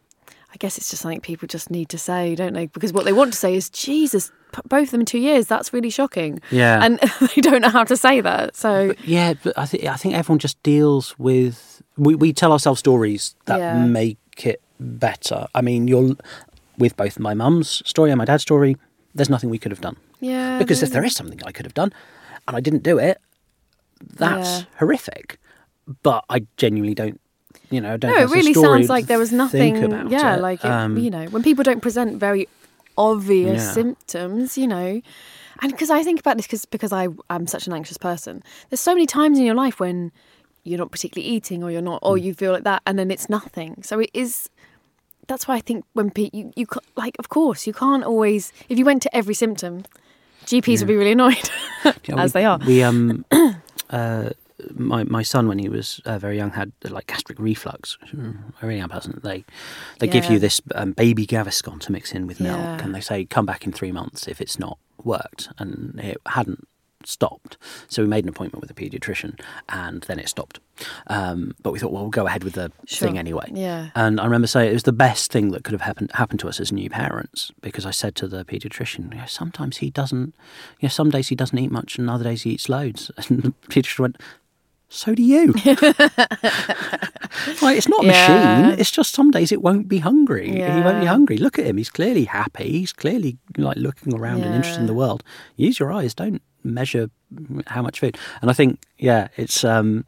I guess it's just something people just need to say, don't they? Because what they want to say is, Jesus, p- both of them in two years, that's really shocking. Yeah. And they don't know how to say that. So But yeah, but I think I think everyone just deals with. We, we tell ourselves stories that Yeah. make it better. I mean, you're with both my mum's story and my dad's story. There's nothing we could have done. yeah, Because if there there is something I could have done, and I didn't do it, that's Yeah. horrific. But I genuinely don't. You know, I don't. No, it have the really story sounds to like there was nothing. think about Yeah, it. like it, Um, you know, when people don't present very obvious Yeah. symptoms, you know, and because I think about this because because I I'm such an anxious person. There's so many times in your life when you're not particularly eating, or you're not, or Mm. you feel like that, and then it's nothing. So it is. That's why I think when people you, you ca- like, of course, you can't always. If you went to every symptom, G Ps would be really annoyed, Yeah, as we, they are. We um, uh, my my son when he was uh, very young had uh, like gastric reflux. Really unpleasant. They they give Yeah. you this um, baby Gaviscon to mix in with milk, Yeah. and they say come back in three months if it's not worked, and it hadn't stopped. So we made an appointment with a paediatrician, and then it stopped. Um, but we thought, well, we'll go ahead with the Sure. thing anyway. Yeah. And I remember saying it was the best thing that could have happened happened to us as new parents, because I said to the paediatrician, you know, sometimes he doesn't, you know, some days he doesn't eat much and other days he eats loads. And the paediatrician went, so do you. Like, it's not a Yeah. machine. It's just some days it won't be hungry. He won't be Yeah. hungry. Look at him. He's clearly happy. He's clearly like looking around and interested in Yeah. the world. Use your eyes. Don't measure how much food. And I think, yeah, it's um,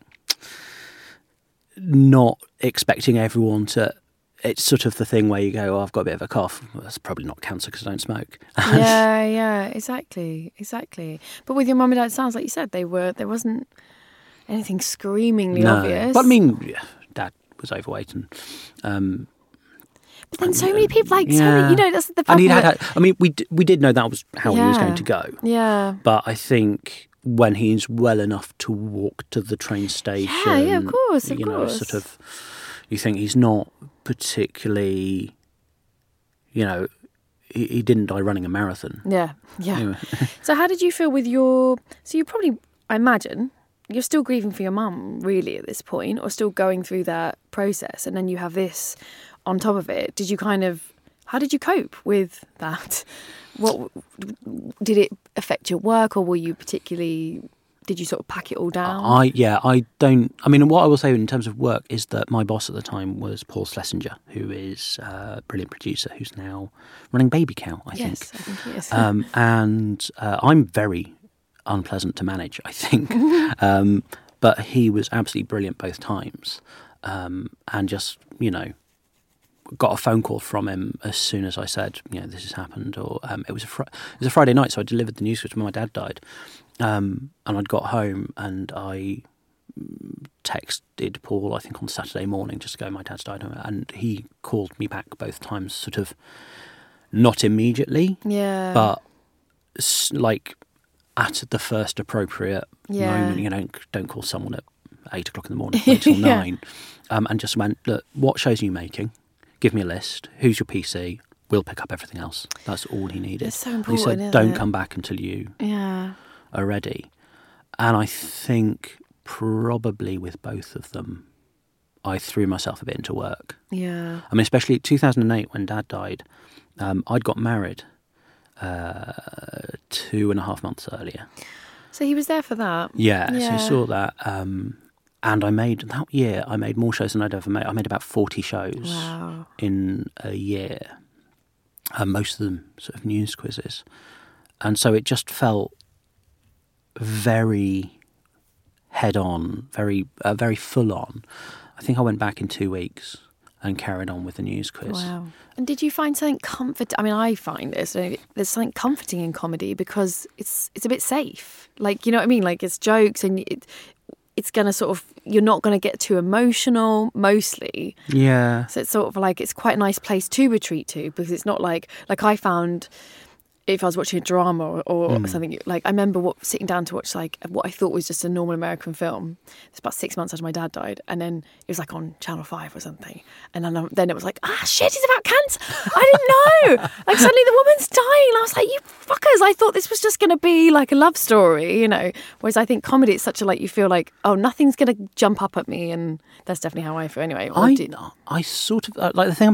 not expecting everyone to. It's sort of the thing where you go, oh, I've got a bit of a cough. Well, that's probably not cancer because I don't smoke. yeah, yeah, exactly, exactly. But with your mum and dad, it sounds like you said they were. There wasn't anything screamingly No. obvious. But I mean, yeah, Dad was overweight and. Um, But then so many people, like, so yeah. many, you know, that's the and problem. he had, with- had. I mean, we d- we did know that was how he was Yeah. going to go. Yeah. But I think when he's well enough to walk to the train station, Yeah, yeah, of course, of you know, course. sort of, you think he's not particularly, you know, he, he didn't die running a marathon. Yeah, yeah. Anyway. So how did you feel with your... So you probably, I imagine, you're still grieving for your mum, really, at this point, or still going through that process, and then you have this on top of it. Did you kind of... How did you cope with that? What did it affect your work, or were you particularly... Did you sort of pack it all down? I yeah, I don't. I mean, what I will say in terms of work is that my boss at the time was Paul Schlesinger, who is a brilliant producer who's now running Baby Cow, I yes, think. I think it is. Um, and uh, I'm very unpleasant to manage, I think. um, but he was absolutely brilliant both times, um, and just you know. Got a phone call from him as soon as I said, you know, this has happened, or um, it was a fr- it was a Friday night, so I delivered the news when my dad died, um, and I'd got home and I texted Paul, I think on Saturday morning, just to go, my dad's died, and he called me back both times, sort of not immediately, yeah. but s- like at the first appropriate Yeah. moment. You know, don't, don't call someone at eight o'clock in the morning until Yeah. nine, um, and just went, look, what shows are you making? Give me a list. Who's your P C? We'll pick up everything else. That's all he needed. It's so And he important, said, isn't don't it? come back until you Yeah. are ready. And I think probably with both of them, I threw myself a bit into work. Yeah. I mean, especially two thousand eight when Dad died, um, I'd got married uh, two and a half months earlier. So he was there for that. Yeah, Yeah. so I saw that. Um, and I made, that year, I made more shows than I'd ever made. I made about forty shows Wow. in a year. Uh, most of them sort of news quizzes. And so it just felt very head on, very uh, very full on. I think I went back in two weeks and carried on with the news quiz. Wow. And did you find something comfort? I mean, I find this. uh, There's something comforting in comedy because it's it's a bit safe. Like, you know what I mean? Like, it's jokes and it, it's going to sort of, you're not going to get too emotional mostly. Yeah. So it's sort of like, it's quite a nice place to retreat to because it's not like, like I found if I was watching a drama or, or Mm. something, like I remember what, sitting down to watch like what I thought was just a normal American film. It's about six months after my dad died, and then it was like on Channel Five or something, and then then it was like, ah shit, it's about cancer. I didn't know. Like suddenly the woman's dying, and I was like, you fuckers! I thought this was just going to be like a love story, you know. Whereas I think comedy is such a like you feel like, oh, nothing's going to jump up at me, and that's definitely how I feel anyway. Or I, did- I sort of, uh, like the thing about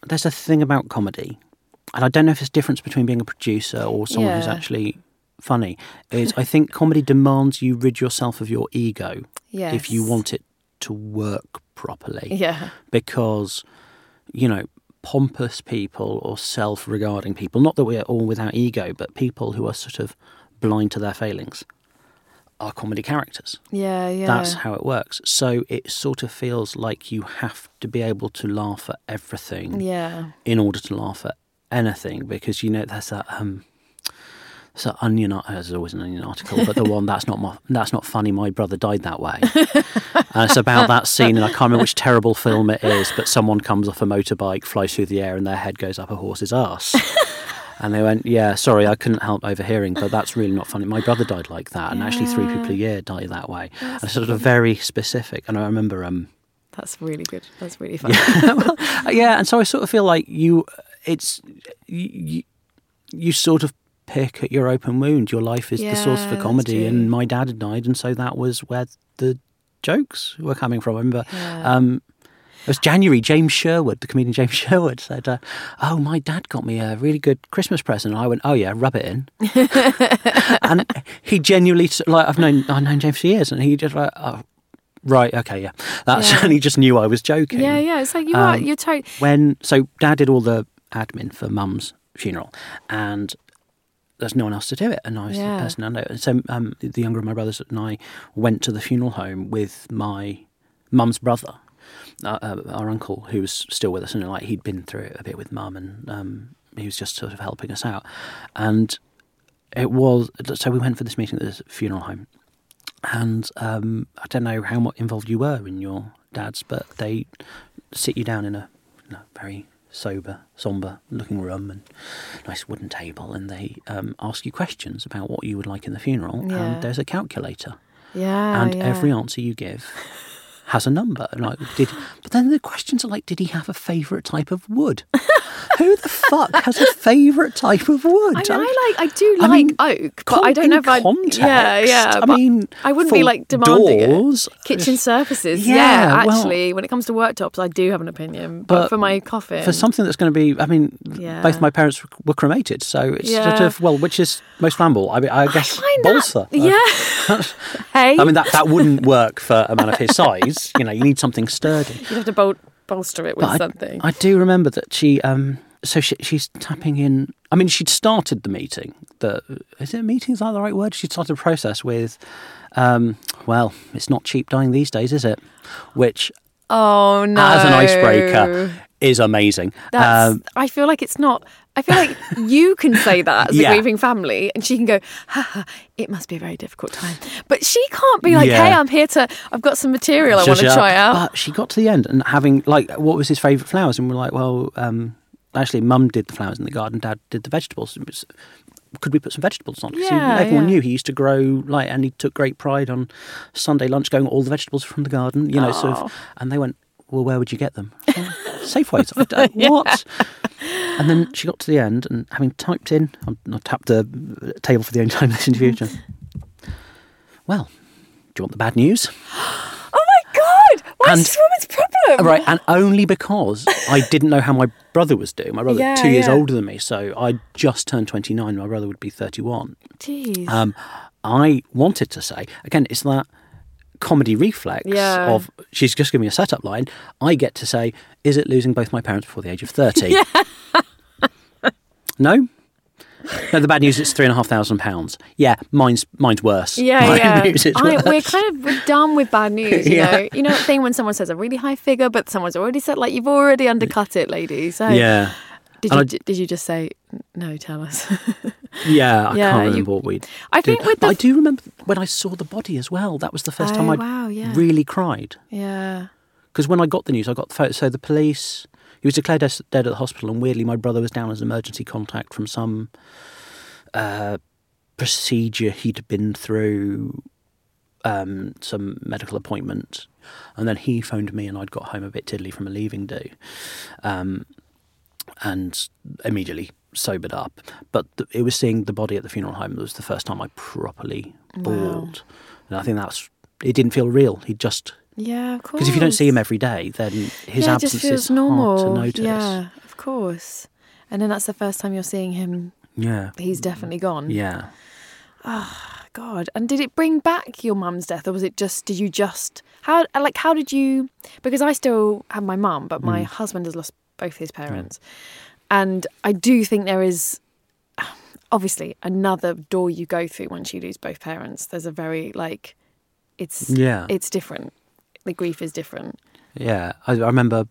there's a thing about comedy, and I don't know if it's a difference between being a producer or someone who's Yeah. actually funny, is I think comedy demands you rid yourself of your ego Yes. if you want it to work properly. Yeah. Because, you know, pompous people or self-regarding people, not that we're all without ego, but people who are sort of blind to their failings are comedy characters. Yeah, yeah. That's how it works. So it sort of feels like you have to be able to laugh at everything Yeah. in order to laugh at anything, because, you know, there's that um there's that onion art- there's always an Onion article, but the one that's not my, that's not funny, my brother died that way. And it's about that scene, and I can't remember which terrible film it is, but someone comes off a motorbike, flies through the air, and their head goes up a horse's arse. And they went, yeah, sorry, I couldn't help overhearing, but that's really not funny. My brother died like that, and actually three people a year die that way. And it's sort of very specific. And I remember... um That's really good. That's really funny. Yeah, well, yeah, and so I sort of feel like you, it's, you, you sort of pick at your open wound. Your life is the source Yeah, for that's comedy, true. and my dad had died, and so that was where the jokes were coming from. I remember... Yeah. Um, It was January. James Sherwood, the comedian James Sherwood, said, uh, "Oh, my dad got me a really good Christmas present." And I went, "Oh yeah, rub it in." And he genuinely, like, I've known I've known James for years, and he just like, "Oh, right, okay, yeah." That's Yeah. and he just knew I was joking. Yeah, yeah. It's like you are. Um, You're totally. When so, Dad did all the admin for Mum's funeral, and there's no one else to do it, and I was Yeah. the person I know. So um, the younger of my brothers and I went to the funeral home with my mum's brother. Uh, uh, our uncle, who was still with us, and like he'd been through it a bit with Mum, and um, he was just sort of helping us out. And it was so we went for this meeting at this funeral home, and um, I don't know how much involved you were in your dad's, but they sit you down in a, in a very sober, sombre-looking room and nice wooden table, and they um, ask you questions about what you would like in the funeral, Yeah. and there's a calculator, Yeah. and yeah. every answer you give has a number. And like, did but then the questions are like, did he have a favourite type of wood? Who the fuck has a favourite type of wood? I mean, I like. I do I like mean, oak, but con- I don't know in if I. context, Yeah, yeah. I but mean, I wouldn't for be like demanding doors, it. Kitchen surfaces. Yeah, Yeah, well- actually, when it comes to worktops, I do have an opinion. But, But for my coffin, for something that's going to be, I mean, Yeah. both my parents were cremated, so it's sort Yeah. of, well, which is most flammable? I mean, I guess find that- balsa. Yeah. Hey, I mean, that, that wouldn't work for a man of his size. You know, you need something sturdy. you'd have to bol- bolster it with But I- something. I, do remember that she, um, so she, she's tapping in. I mean, she'd started the meeting. The is it a meeting? Is that the right word? She'd started the process with, um, well, it's not cheap dying these days, is it? Which, oh no! as an icebreaker, is amazing. That's, Um, I feel like it's not. I feel like you can say that as a Yeah. grieving family, and she can go, ha, ha, it must be a very difficult time. But she can't be like, Yeah. hey, I'm here to, I've got some material I want to Shush up. try out. But she got to the end and having, like, what was his favourite flowers? And we're like, well, um, actually, Mum did the flowers in the garden, Dad did the vegetables. It was- Could we put some vegetables on? 'Cause he- Yeah, everyone yeah. knew he used to grow, like, and he took great pride on Sunday lunch going, all the vegetables from the garden, you know, sort Oh. of. And they went, well, where would you get them? Well, Safeways. I don't- What? And then she got to the end, and having typed in, I tapped the table for the only time this interview. she went, well, do you want the bad news? Oh my God! What's And- this woman's problem? Right, and only because I didn't know how my brother was doing. My brother, Yeah, two years yeah. older than me, so I just turned twenty-nine. My brother would be thirty-one. Jeez. Um, I wanted to say, again, it's that comedy reflex Yeah. of, she's just giving me a setup line. I get to say, is it losing both my parents before the age of thirty? No? No, the bad news is three and a half thousand pounds. Yeah, mine's mine's worse. Yeah, My yeah. news is I, worse. we're kind of we're done with bad news, you Yeah. know. You know that thing when someone says a really high figure, but someone's already said, like, you've already undercut it, lady. So Yeah. did And you I- did you just say no? Tell us. Yeah, I Yeah, can't you- remember what we I did. think with But the I do remember when I saw the body as well. That was the first time Oh, I wow, yeah. really cried. yeah. Because when I got the news, I got the photo. So the police, he was declared des- dead at the hospital, and weirdly, my brother was down as emergency contact from some uh, procedure he'd been through, um, some medical appointment, and then he phoned me, and I'd got home a bit tiddly from a leaving do, um, and immediately sobered up. But th- it was seeing the body at the funeral home that was the first time I properly bawled, and I think that's it. Didn't feel real. He just Yeah, of course. Because if you don't see him every day, then his yeah, absence it just feels is normal. hard to notice. Yeah, of course. And then that's the first time you're seeing him. Yeah. He's definitely gone. Yeah. Oh, God. And did it bring back your mum's death, or was it just, did you just, how, like, how did you, because I still have my mum, but my mm. husband has lost both his parents. Mm. And I do think there is, obviously, another door you go through once you lose both parents. There's a very, like, it's, yeah. it's different. The grief is different. Yeah. I, I remember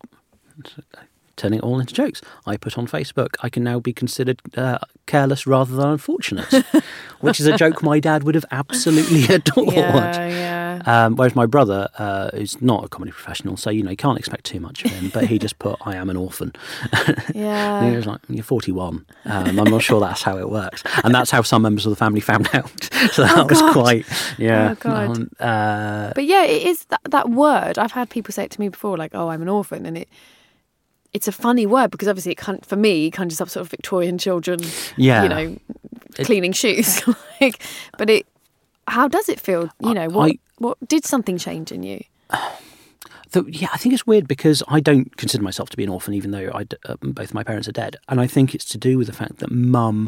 turning it all into jokes. I put on Facebook, I can now be considered uh, careless rather than unfortunate, which is a joke my dad would have absolutely adored. Yeah, yeah. Um, whereas my brother, uh, who's not a comedy professional, so, you know, you can't expect too much of him, but he just put, I am an orphan. Yeah. And he was like, you're forty-one. Um, I'm not sure that's how it works. And that's how some members of the family found out. So that oh, was God. quite, yeah. Oh, God. Um, uh, but yeah, it is that, that word. I've had people say it to me before, like, oh, I'm an orphan. And it it's a funny word because obviously it can, for me, it conjures up sort of Victorian children, yeah. you know, cleaning it, shoes. like, but it, how does it feel? You know, what, I, what did something change in you? The, yeah, I think it's weird because I don't consider myself to be an orphan, even though I, uh, both my parents are dead. And I think it's to do with the fact that Mum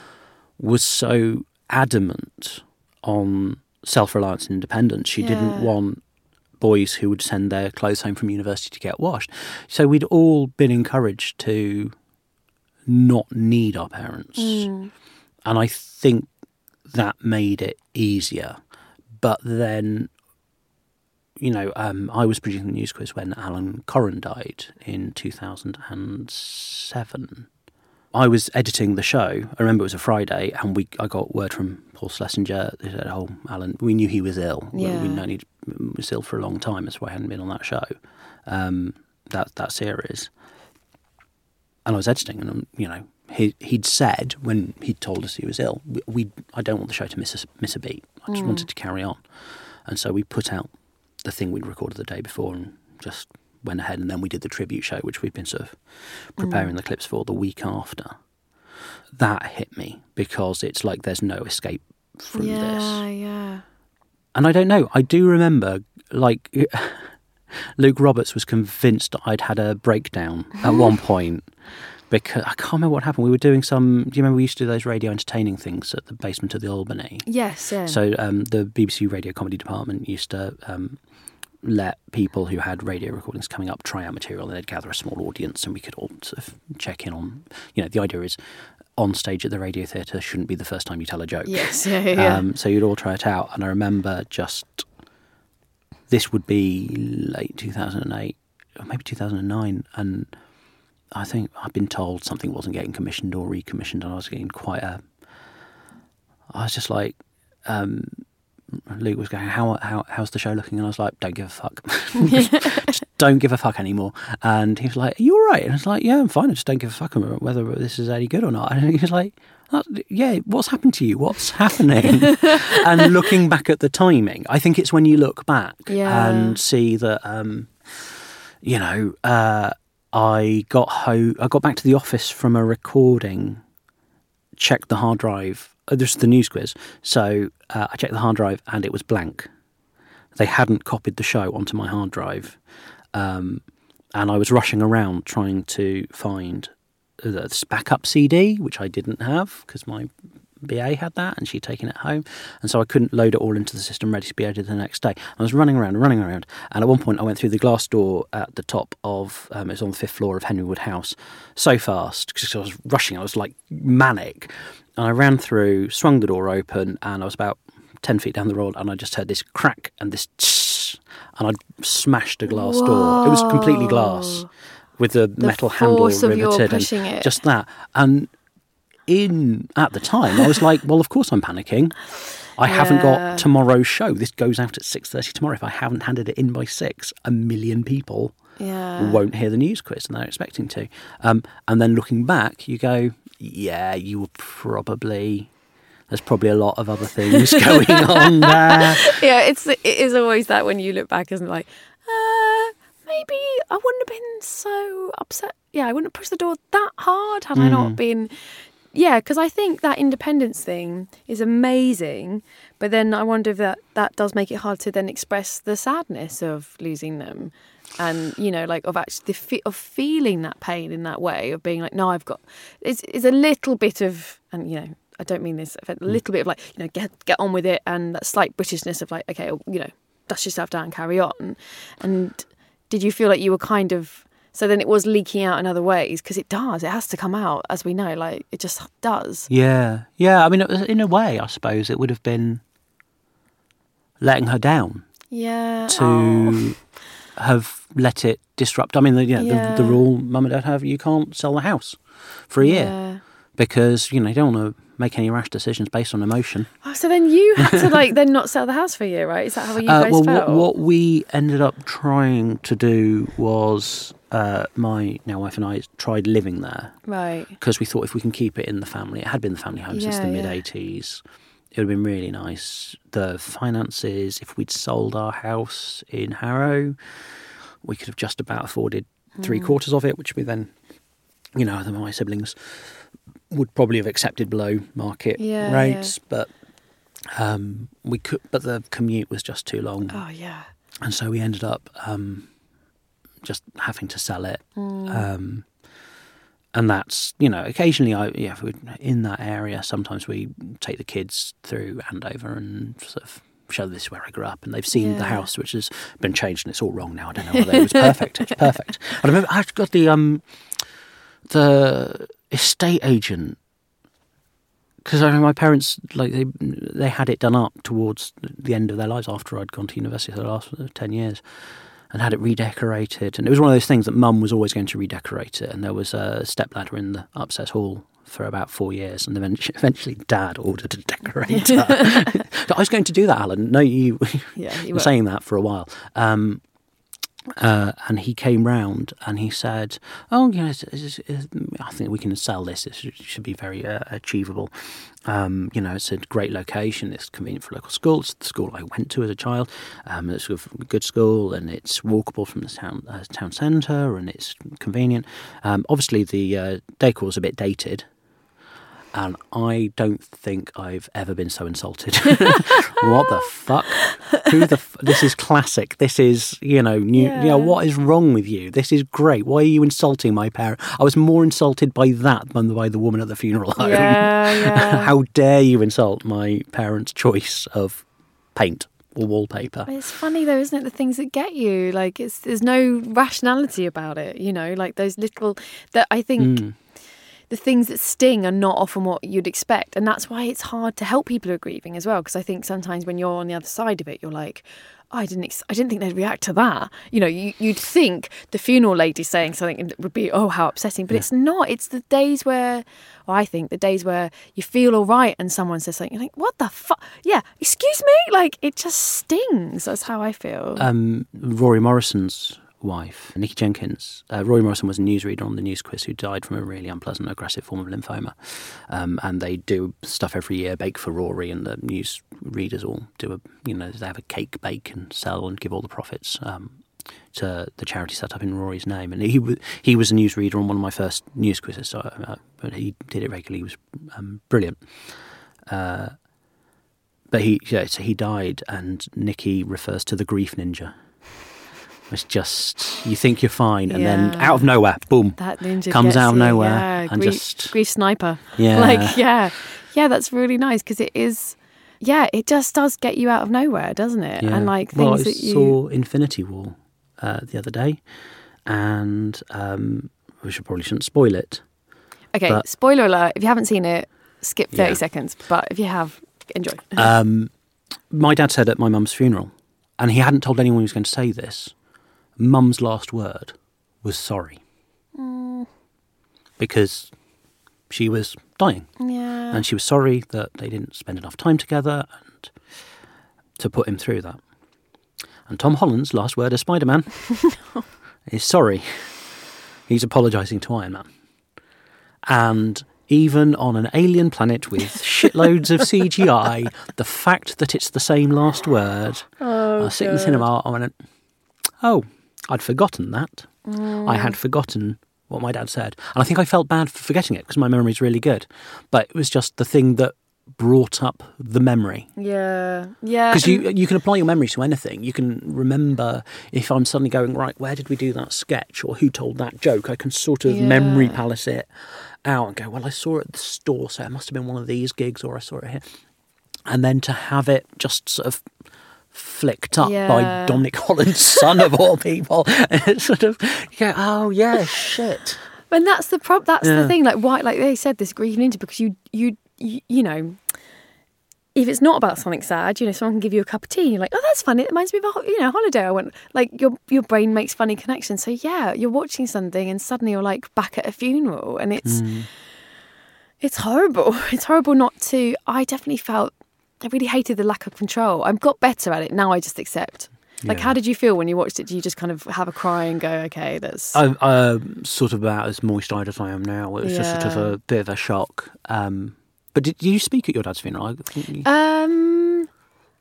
was so adamant on self-reliance and independence. She yeah. didn't want boys who would send their clothes home from university to get washed. So we'd all been encouraged to not need our parents. Mm. And I think that made it easier. But then, you know, um, I was producing the news quiz when Alan Corran died in two thousand seven. I was editing the show. I remember it was a Friday, and we I got word from Paul Schlesinger. They said, "Oh, Alan, we knew he was ill. Yeah. We known he was ill for a long time. That's why I hadn't been on that show, um, that that series." And I was editing, and you know, he he'd said when he'd told us he was ill, we, we I don't want the show to miss a, miss a beat. I just mm. wanted to carry on, and so we put out the thing we'd recorded the day before, and just went ahead, and then we did the tribute show, which we've been sort of preparing mm. the clips for the week after. That hit me because it's like there's no escape from yeah, this. Yeah, yeah. And I don't know, I do remember, like, Luke Roberts was convinced I'd had a breakdown at one point because I can't remember what happened. We were doing some, do you remember we used to do those radio entertaining things at the basement of the Albany? Yes, yeah. So um, the B B C radio comedy department used to um, let people who had radio recordings coming up try out material, and they'd gather a small audience and we could all sort of check in on, you know, the idea is on stage at the Radio Theatre shouldn't be the first time you tell a joke. Yes, yeah, yeah. Um, so you'd all try it out. And I remember just, this would be late two thousand eight, or maybe two thousand nine, and I think I'd been told something wasn't getting commissioned or recommissioned, and I was getting quite a, I was just like, um, Luke was going, how how how's the show looking? And I was like, don't give a fuck. Just don't give a fuck anymore. And he was like, are you all right? And I was like, yeah, I'm fine. I just don't give a fuck about whether this is any good or not. And he was like, oh, yeah, what's happened to you? What's happening? And looking back at the timing, I think it's when you look back yeah. and see that, um, you know, uh, I got ho- I got back to the office from a recording, checked the hard drive. Oh, this is the news quiz. So uh, I checked the hard drive and it was blank. They hadn't copied the show onto my hard drive. Um, and I was rushing around trying to find the backup C D, which I didn't have because my B A had that and she'd taken it home. And so I couldn't load it all into the system ready to be edited the next day. I was running around, running around. And at one point I went through the glass door at the top of, um, it was on the fifth floor of Henrywood House, so fast because I was rushing. I was like manic. And I ran through, swung the door open, and I was about ten feet down the road, and I just heard this crack and this tsh, and I smashed a glass Whoa. door. It was completely glass with the, the metal handle riveted and it. just that. And in at the time, I was like, well, of course I'm panicking. I yeah. haven't got tomorrow's show. This goes out at six thirty tomorrow. If I haven't handed it in by six, a million people yeah. won't hear the news quiz, and they're expecting to. Um, and then looking back, you go, yeah, you were probably, there's probably a lot of other things going on there. Yeah, it's it is always that when you look back, isn't it? Like, uh, maybe I wouldn't have been so upset. Yeah, I wouldn't have pushed the door that hard had mm. I not been. Yeah, because I think that independence thing is amazing, But then I wonder if that, that does make it hard to then express the sadness of losing them. And, you know, like of actually the fe- of feeling that pain in that way, of being like, no, I've got, it's, it's a little bit of, and, you know, I don't mean this, a little bit of like, you know, get get on with it, and that slight Britishness of like, okay, you know, dust yourself down, carry on. And did you feel like you were kind of, so then it was leaking out in other ways? Because it does, it has to come out, as we know, like it just does. Yeah, yeah, I mean, it was, in a way, I suppose, it would have been letting her down. Yeah. To oh. have let it disrupt. I mean, the, you know, yeah. the, the rule mum and dad have, you can't sell the house for a year. Yeah. Because, you know, you don't want to make any rash decisions based on emotion. Oh, so then you had to, like, then not sell the house for a year, right? Is that how you uh, guys well, felt? What, what we ended up trying to do was uh, my now wife and I tried living there. Right. Because we thought if we can keep it in the family, it had been the family home Yeah, since the yeah. mid-eighties, it would have been really nice. The finances, if we'd sold our house in Harrow, we could have just about afforded three quarters of it, which we then, you know, my siblings would probably have accepted below market Yeah, rates, but um, we could. But the commute was just too long. Oh, yeah. And so we ended up um, just having to sell it. Mm. Um, and that's, you know, occasionally, I yeah, if we're in that area, sometimes we take the kids through Andover and sort of show this is where I grew up, and they've seen Yeah. the house, which has been changed, and it's all wrong now. I don't know whether it was perfect. It's perfect. I remember I got the um the estate agent, because I remember my parents, like they they had it done up towards the end of their lives after I'd gone to university for the last ten years, and had it redecorated. And it was one of those things that Mum was always going to redecorate it, and there was a stepladder in the upstairs hall for about four years, and then eventually Dad ordered a decorator. I was going to do that, Alan. No, you, Yeah, you were were. saying that for a while. Um, uh, and he came round and he said, oh, you know, it's, it's, it's, I think we can sell this. It should, should be very uh, achievable. Um, you know, it's a great location. It's convenient for local school. It's the school I went to as a child. Um, it's a good school, and it's walkable from the town uh, town centre, and it's convenient. Um, obviously, the uh, decor's a bit dated. And I don't think I've ever been so insulted. What the fuck? Who the? F- this is classic. This is, you know, new. Yeah. You know, what is wrong with you? This is great. Why are you insulting my parent? I was more insulted by that than by the woman at the funeral home. Yeah, yeah. How dare you insult my parents' choice of paint or wallpaper? It's funny though, isn't it? The things that get you, like, it's there's no rationality about it. You know, like those little that I think. Mm. The things that sting are not often what you'd expect. And that's why it's hard to help people who are grieving as well. Because I think sometimes when you're on the other side of it, you're like, oh, I didn't ex- I didn't think they'd react to that. You know, you, you'd think the funeral lady saying something would be, oh, how upsetting. But yeah. It's not. It's the days where, well, I think the days where you feel all right and someone says something, you're like, what the fuck? Yeah, excuse me? Like, it just stings. That's how I feel. Um, Rory Morrison's wife, Nikki Jenkins. Uh, Rory Morrison was a newsreader on the News Quiz who died from a really unpleasant, aggressive form of lymphoma. Um, and they do stuff every year, bake for Rory, and the news readers all do a, you know, they have a cake bake and sell and give all the profits um, to the charity set up in Rory's name. And he he was a newsreader on one of my first news quizzes, so uh, but he did it regularly. He was um, brilliant. Uh, but he, yeah, so he died, and Nikki refers to the grief ninja. It's just, you think you're fine, and yeah. then out of nowhere, boom, that ninja comes gets out of you, nowhere yeah. and grief, just grief sniper. Yeah, like yeah, yeah. That's really nice because it is. Yeah, it just does get you out of nowhere, doesn't it? Yeah. And like things well, I that you saw Infinity War uh, the other day, and um, we should probably shouldn't spoil it. Okay, but, spoiler alert! If you haven't seen it, skip thirty yeah. seconds. But if you have, enjoy. um, my dad said at my mum's funeral, and he hadn't told anyone he was going to say this. Mum's last word was sorry. Mm. Because she was dying. Yeah. And she was sorry that they didn't spend enough time together and to put him through that. And Tom Holland's last word as Spider-Man is sorry. He's apologising to Iron Man. And even on an alien planet with shitloads of C G I, the fact that it's the same last word, oh, I was sitting in the cinema, I went, oh, I'd forgotten that. Mm. I had forgotten what my dad said. And I think I felt bad for forgetting it because my memory's really good. But it was just the thing that brought up the memory. Yeah, yeah. Because you you can apply your memory to anything. You can remember if I'm suddenly going, right, where did we do that sketch or who told that joke? I can sort of Yeah. memory palace it out and go, well, I saw it at the store, so it must have been one of these gigs or I saw it here. And then to have it just sort of flicked up Yeah. by Dominic Holland's son of all people. And it's sort of, you go, oh, yeah, shit. And that's the prob- That's Yeah. the thing. Like why? Like they said, this grief and injury, because you, you, you, you know, if it's not about something sad, you know, someone can give you a cup of tea. And you're like, oh, that's funny. It reminds me of a ho- you know holiday I went. Like your your brain makes funny connections. So yeah, you're watching something and suddenly you're like back at a funeral, and it's Mm. it's horrible. It's horrible not to. I definitely felt. I really hated the lack of control. I've got better at it now. I just accept. Like, Yeah. how did you feel when you watched it? Do you just kind of have a cry and go, okay, that's... I'm uh, sort of about as moist-eyed as I am now. It was just sort of Yeah. a bit of a shock. Um, but did, did you speak at your dad's funeral? I think you... Um,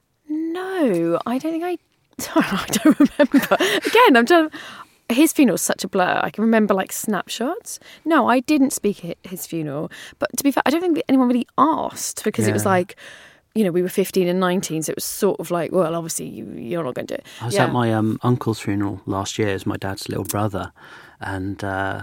no, I don't think I... Sorry, I don't remember. Again, I'm trying... His funeral's such a blur. I can remember, like, snapshots. No, I didn't speak at his funeral. But to be fair, I don't think anyone really asked, because it was Yeah. like... You know, we were fifteen and nineteen, so it was sort of like, well, obviously you, you're not going to do it. I was Yeah. at my um, uncle's funeral last year as my dad's little brother, and uh,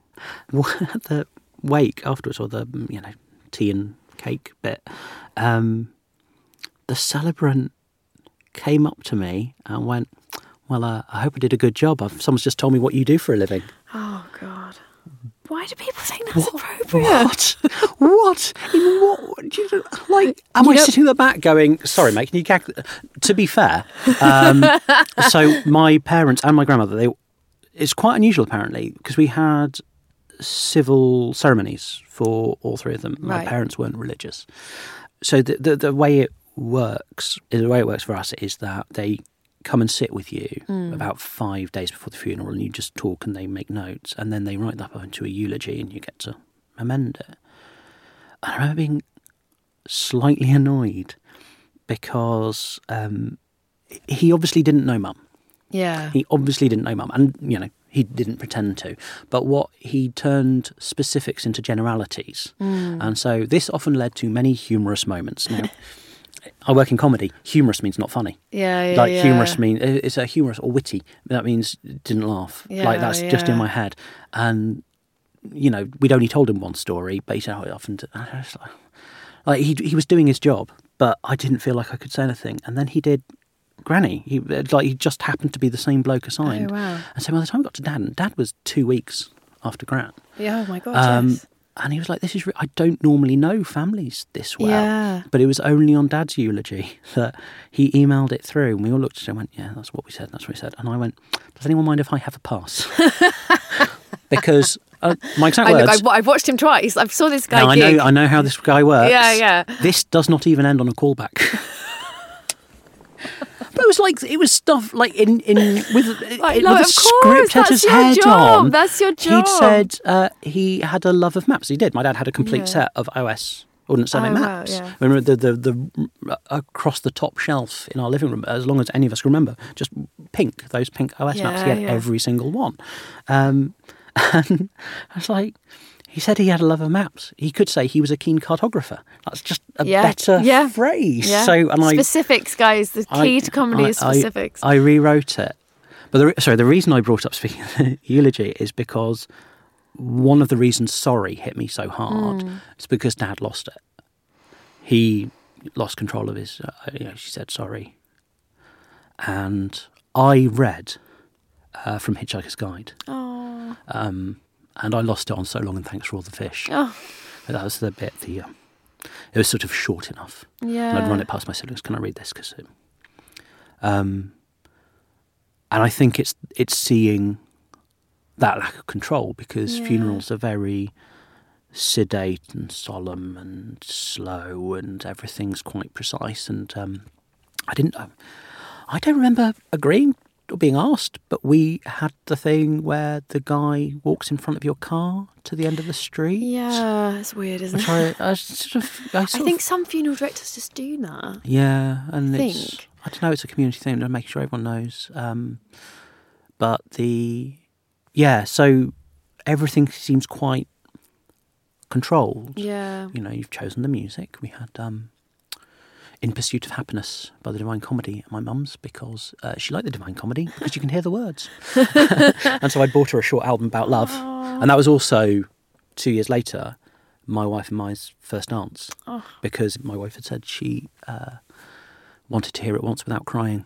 at the wake afterwards, or the you know tea and cake bit, um, the celebrant came up to me and went, "Well, uh, I hope I did a good job. I've, someone's just told me what you do for a living." Oh, God. Why do people think that's appropriate? What? What? In what? Do you, like, am You I know- sitting at the back going, sorry, mate, can you gag? To be fair, um, so my parents and my grandmother, they it's quite unusual apparently, because we had civil ceremonies for all three of them. My Right. parents weren't religious. So the, the, the way it works, the way it works for us is that they come and sit with you about five days before the funeral, and you just talk and they make notes, and then they write that up into a eulogy and you get to amend it. And I remember being slightly annoyed because um, he obviously didn't know mum. Yeah. He obviously didn't know mum, and you know he didn't pretend to. But what he turned specifics into generalities, and so this often led to many humorous moments. Now, I work in comedy. Humorous means not funny. Yeah, yeah, Like yeah. humorous mean it's a humorous or witty. That means didn't laugh. Yeah, like that's just in yeah. my head. And you know, we'd only told him one story, but he said, "Oh, I often." Do. I was like, like he he was doing his job, but I didn't feel like I could say anything. And then he did Granny. He like he just happened to be the same bloke assigned. Oh, wow. And so by the time we got to Dad, and Dad was two weeks after Gran. Yeah, oh my God, Um, yes. And he was like, "This is re- I don't normally know families this well." Yeah. But it was only on Dad's eulogy that he emailed it through, and we all looked at it and went, "Yeah, that's what we said. That's what we said." And I went, "Does anyone mind if I have a pass?" Because uh, my exact I, look, words. I've, I've watched him twice. I've saw this guy Now, I gig. know, I know how this guy works. Yeah, yeah. This does not even end on a callback. But it was like it was stuff like in in with, Like, it, no, with a of course, script at that's his your head job, on. that's your job. He'd said uh, he had a love of maps. He did. My dad had a complete Yeah. set of O S ordnance survey Oh, wow, maps. yeah. Remember the, the the across the top shelf in our living room, as long as any of us can remember, just pink. Those pink O S maps. He Yeah, had yeah. every single one. Um, and I was like. He said he had a love of maps. He could say he was a keen cartographer. That's just a Yeah, better yeah, phrase. Yeah. So, and I, specifics, guys. The I- key to comedy I- is I- specifics. I, rewrote it. But the, re- sorry, the reason I brought up speaking of the eulogy is because one of the reasons sorry hit me so hard Mm. is because Dad lost it. He lost control of his. Uh, you know, she said sorry, and I read uh, from Hitchhiker's Guide. Oh. Um, and I lost it on So Long and Thanks for All the Fish. Oh. That was the bit. The um, it was sort of short enough. Yeah. And I'd run it past my siblings. Can I read this? Because, um, and I think it's it's seeing that lack of control, because Yeah. funerals are very sedate and solemn and slow, and everything's quite precise. And um, I didn't. Uh, I don't remember agreeing or being asked, but we had the thing where the guy walks in front of your car to the end of the street. Yeah, it's weird, isn't Which it? I, I sort of, I, I sort think of, some funeral directors just do that. yeah, and I it's, think. I don't know, it's a community thing, to make sure everyone knows. Um, but the, yeah, so everything seems quite controlled. Yeah. You know, you've chosen the music. We had um, In Pursuit of Happiness by the Divine Comedy at my mum's because uh, she liked the Divine Comedy because you can hear the words. And so I bought her a short album about love. Aww. And that was also, two years later, my wife and my's first dance. Oh. Because my wife had said she uh, wanted to hear it once without crying.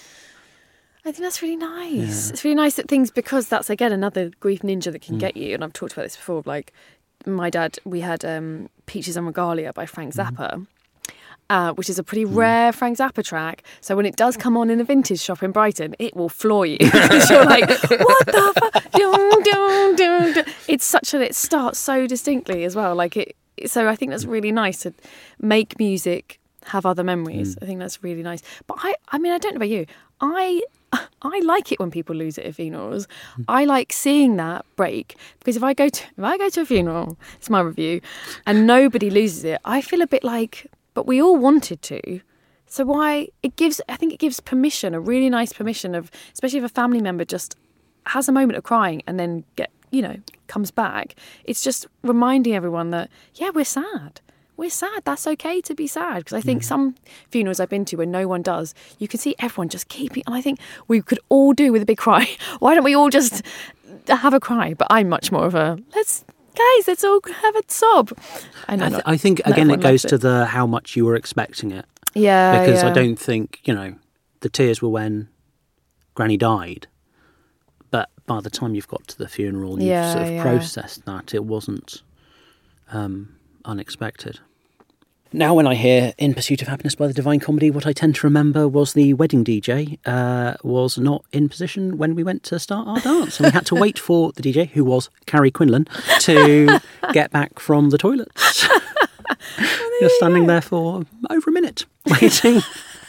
I think that's really nice. Yeah. It's really nice that things, because that's, again, another grief ninja that can mm. get you. And I've talked about this before. Like, my dad, we had um, Peaches and Regalia by Frank Zappa. Mm. Uh, which is a pretty rare Frank Zappa track. So when it does come on in a vintage shop in Brighton, it will floor you. Because you're like, what the fuck? Dun, dun, dun, dun. It's such a, it starts so distinctly as well. Like it. So I think that's really nice to make music have other memories. Mm. I think that's really nice. But I, I mean, I don't know about you. I, I like it when people lose it at funerals. Mm. I like seeing that break because if I go to, if I go to a funeral, it's my review, and nobody loses it, I feel a bit like, but we all wanted to. So why, it gives, I think it gives permission, a really nice permission of, especially if a family member just has a moment of crying and then get, you know, comes back. It's just reminding everyone that, yeah, we're sad. We're sad. That's okay to be sad. Because I think mm. some funerals I've been to where no one does, you can see everyone just keeping, and I think we could all do with a big cry. Why don't we all just have a cry? But I'm much more of a, let's, guys, let's all have a sob. I, know I, th- not, I think, again, it goes it. to the how much you were expecting it. Yeah, Because yeah. I don't think, you know, the tears were when Granny died. But by the time you've got to the funeral and yeah, you've sort of yeah. processed that, it wasn't um, unexpected. Now when I hear In Pursuit of Happiness by the Divine Comedy, what I tend to remember was the wedding D J uh, was not in position when we went to start our dance. And we had to wait for the D J, who was Carrie Quinlan, to get back from the toilets. Well, You're standing there for over a minute, waiting.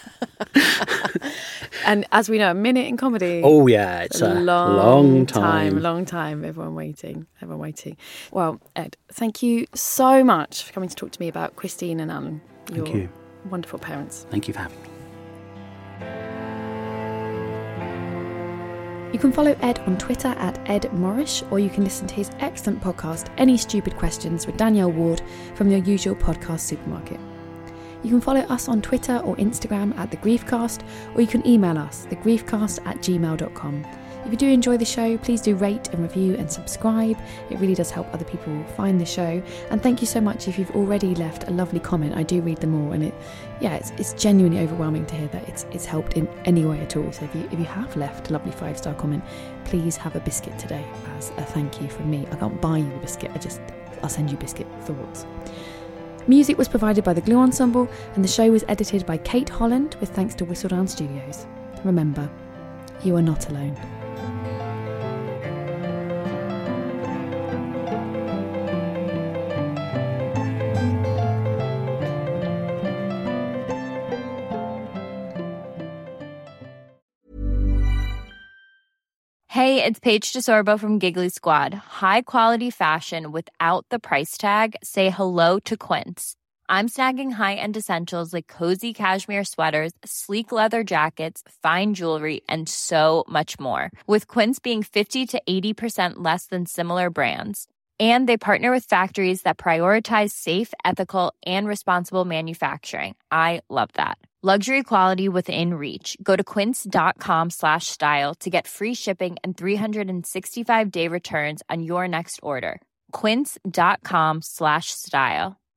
And as we know, a minute in comedy. Oh, yeah, it's a, a long, long time. time. Long time, everyone waiting, everyone waiting. Well, Ed, thank you so much for coming to talk to me about Christine and Alan, your thank you. wonderful parents. Thank you for having me. You can follow Ed on Twitter at Ed Morrish, or you can listen to his excellent podcast, Any Stupid Questions, with Danielle Ward from your usual podcast supermarket. You can follow us on Twitter or Instagram at The Griefcast, or you can email us, thegriefcast at gmail dot com. If you do enjoy the show, please do rate and review and subscribe. It really does help other people find the show. And thank you so much if you've already left a lovely comment. I do read them all, and it, yeah, it's, it's genuinely overwhelming to hear that it's it's helped in any way at all. So if you if you have left a lovely five star comment, please have a biscuit today as a thank you from me. I can't buy you a biscuit. I just I'll send you biscuit thoughts. Music was provided by the Glue Ensemble, and the show was edited by Kate Holland with thanks to Whistledown Studios. Remember, you are not alone. Hey, it's Paige DeSorbo from Giggly Squad. High quality fashion without the price tag. Say hello to Quince. I'm snagging high-end essentials like cozy cashmere sweaters, sleek leather jackets, fine jewelry, and so much more. With Quince being fifty to eighty percent less than similar brands. And they partner with factories that prioritize safe, ethical, and responsible manufacturing. I love that. Luxury quality within reach. Go to quince.com slash style to get free shipping and three sixty-five day returns on your next order. Quince.com slash style.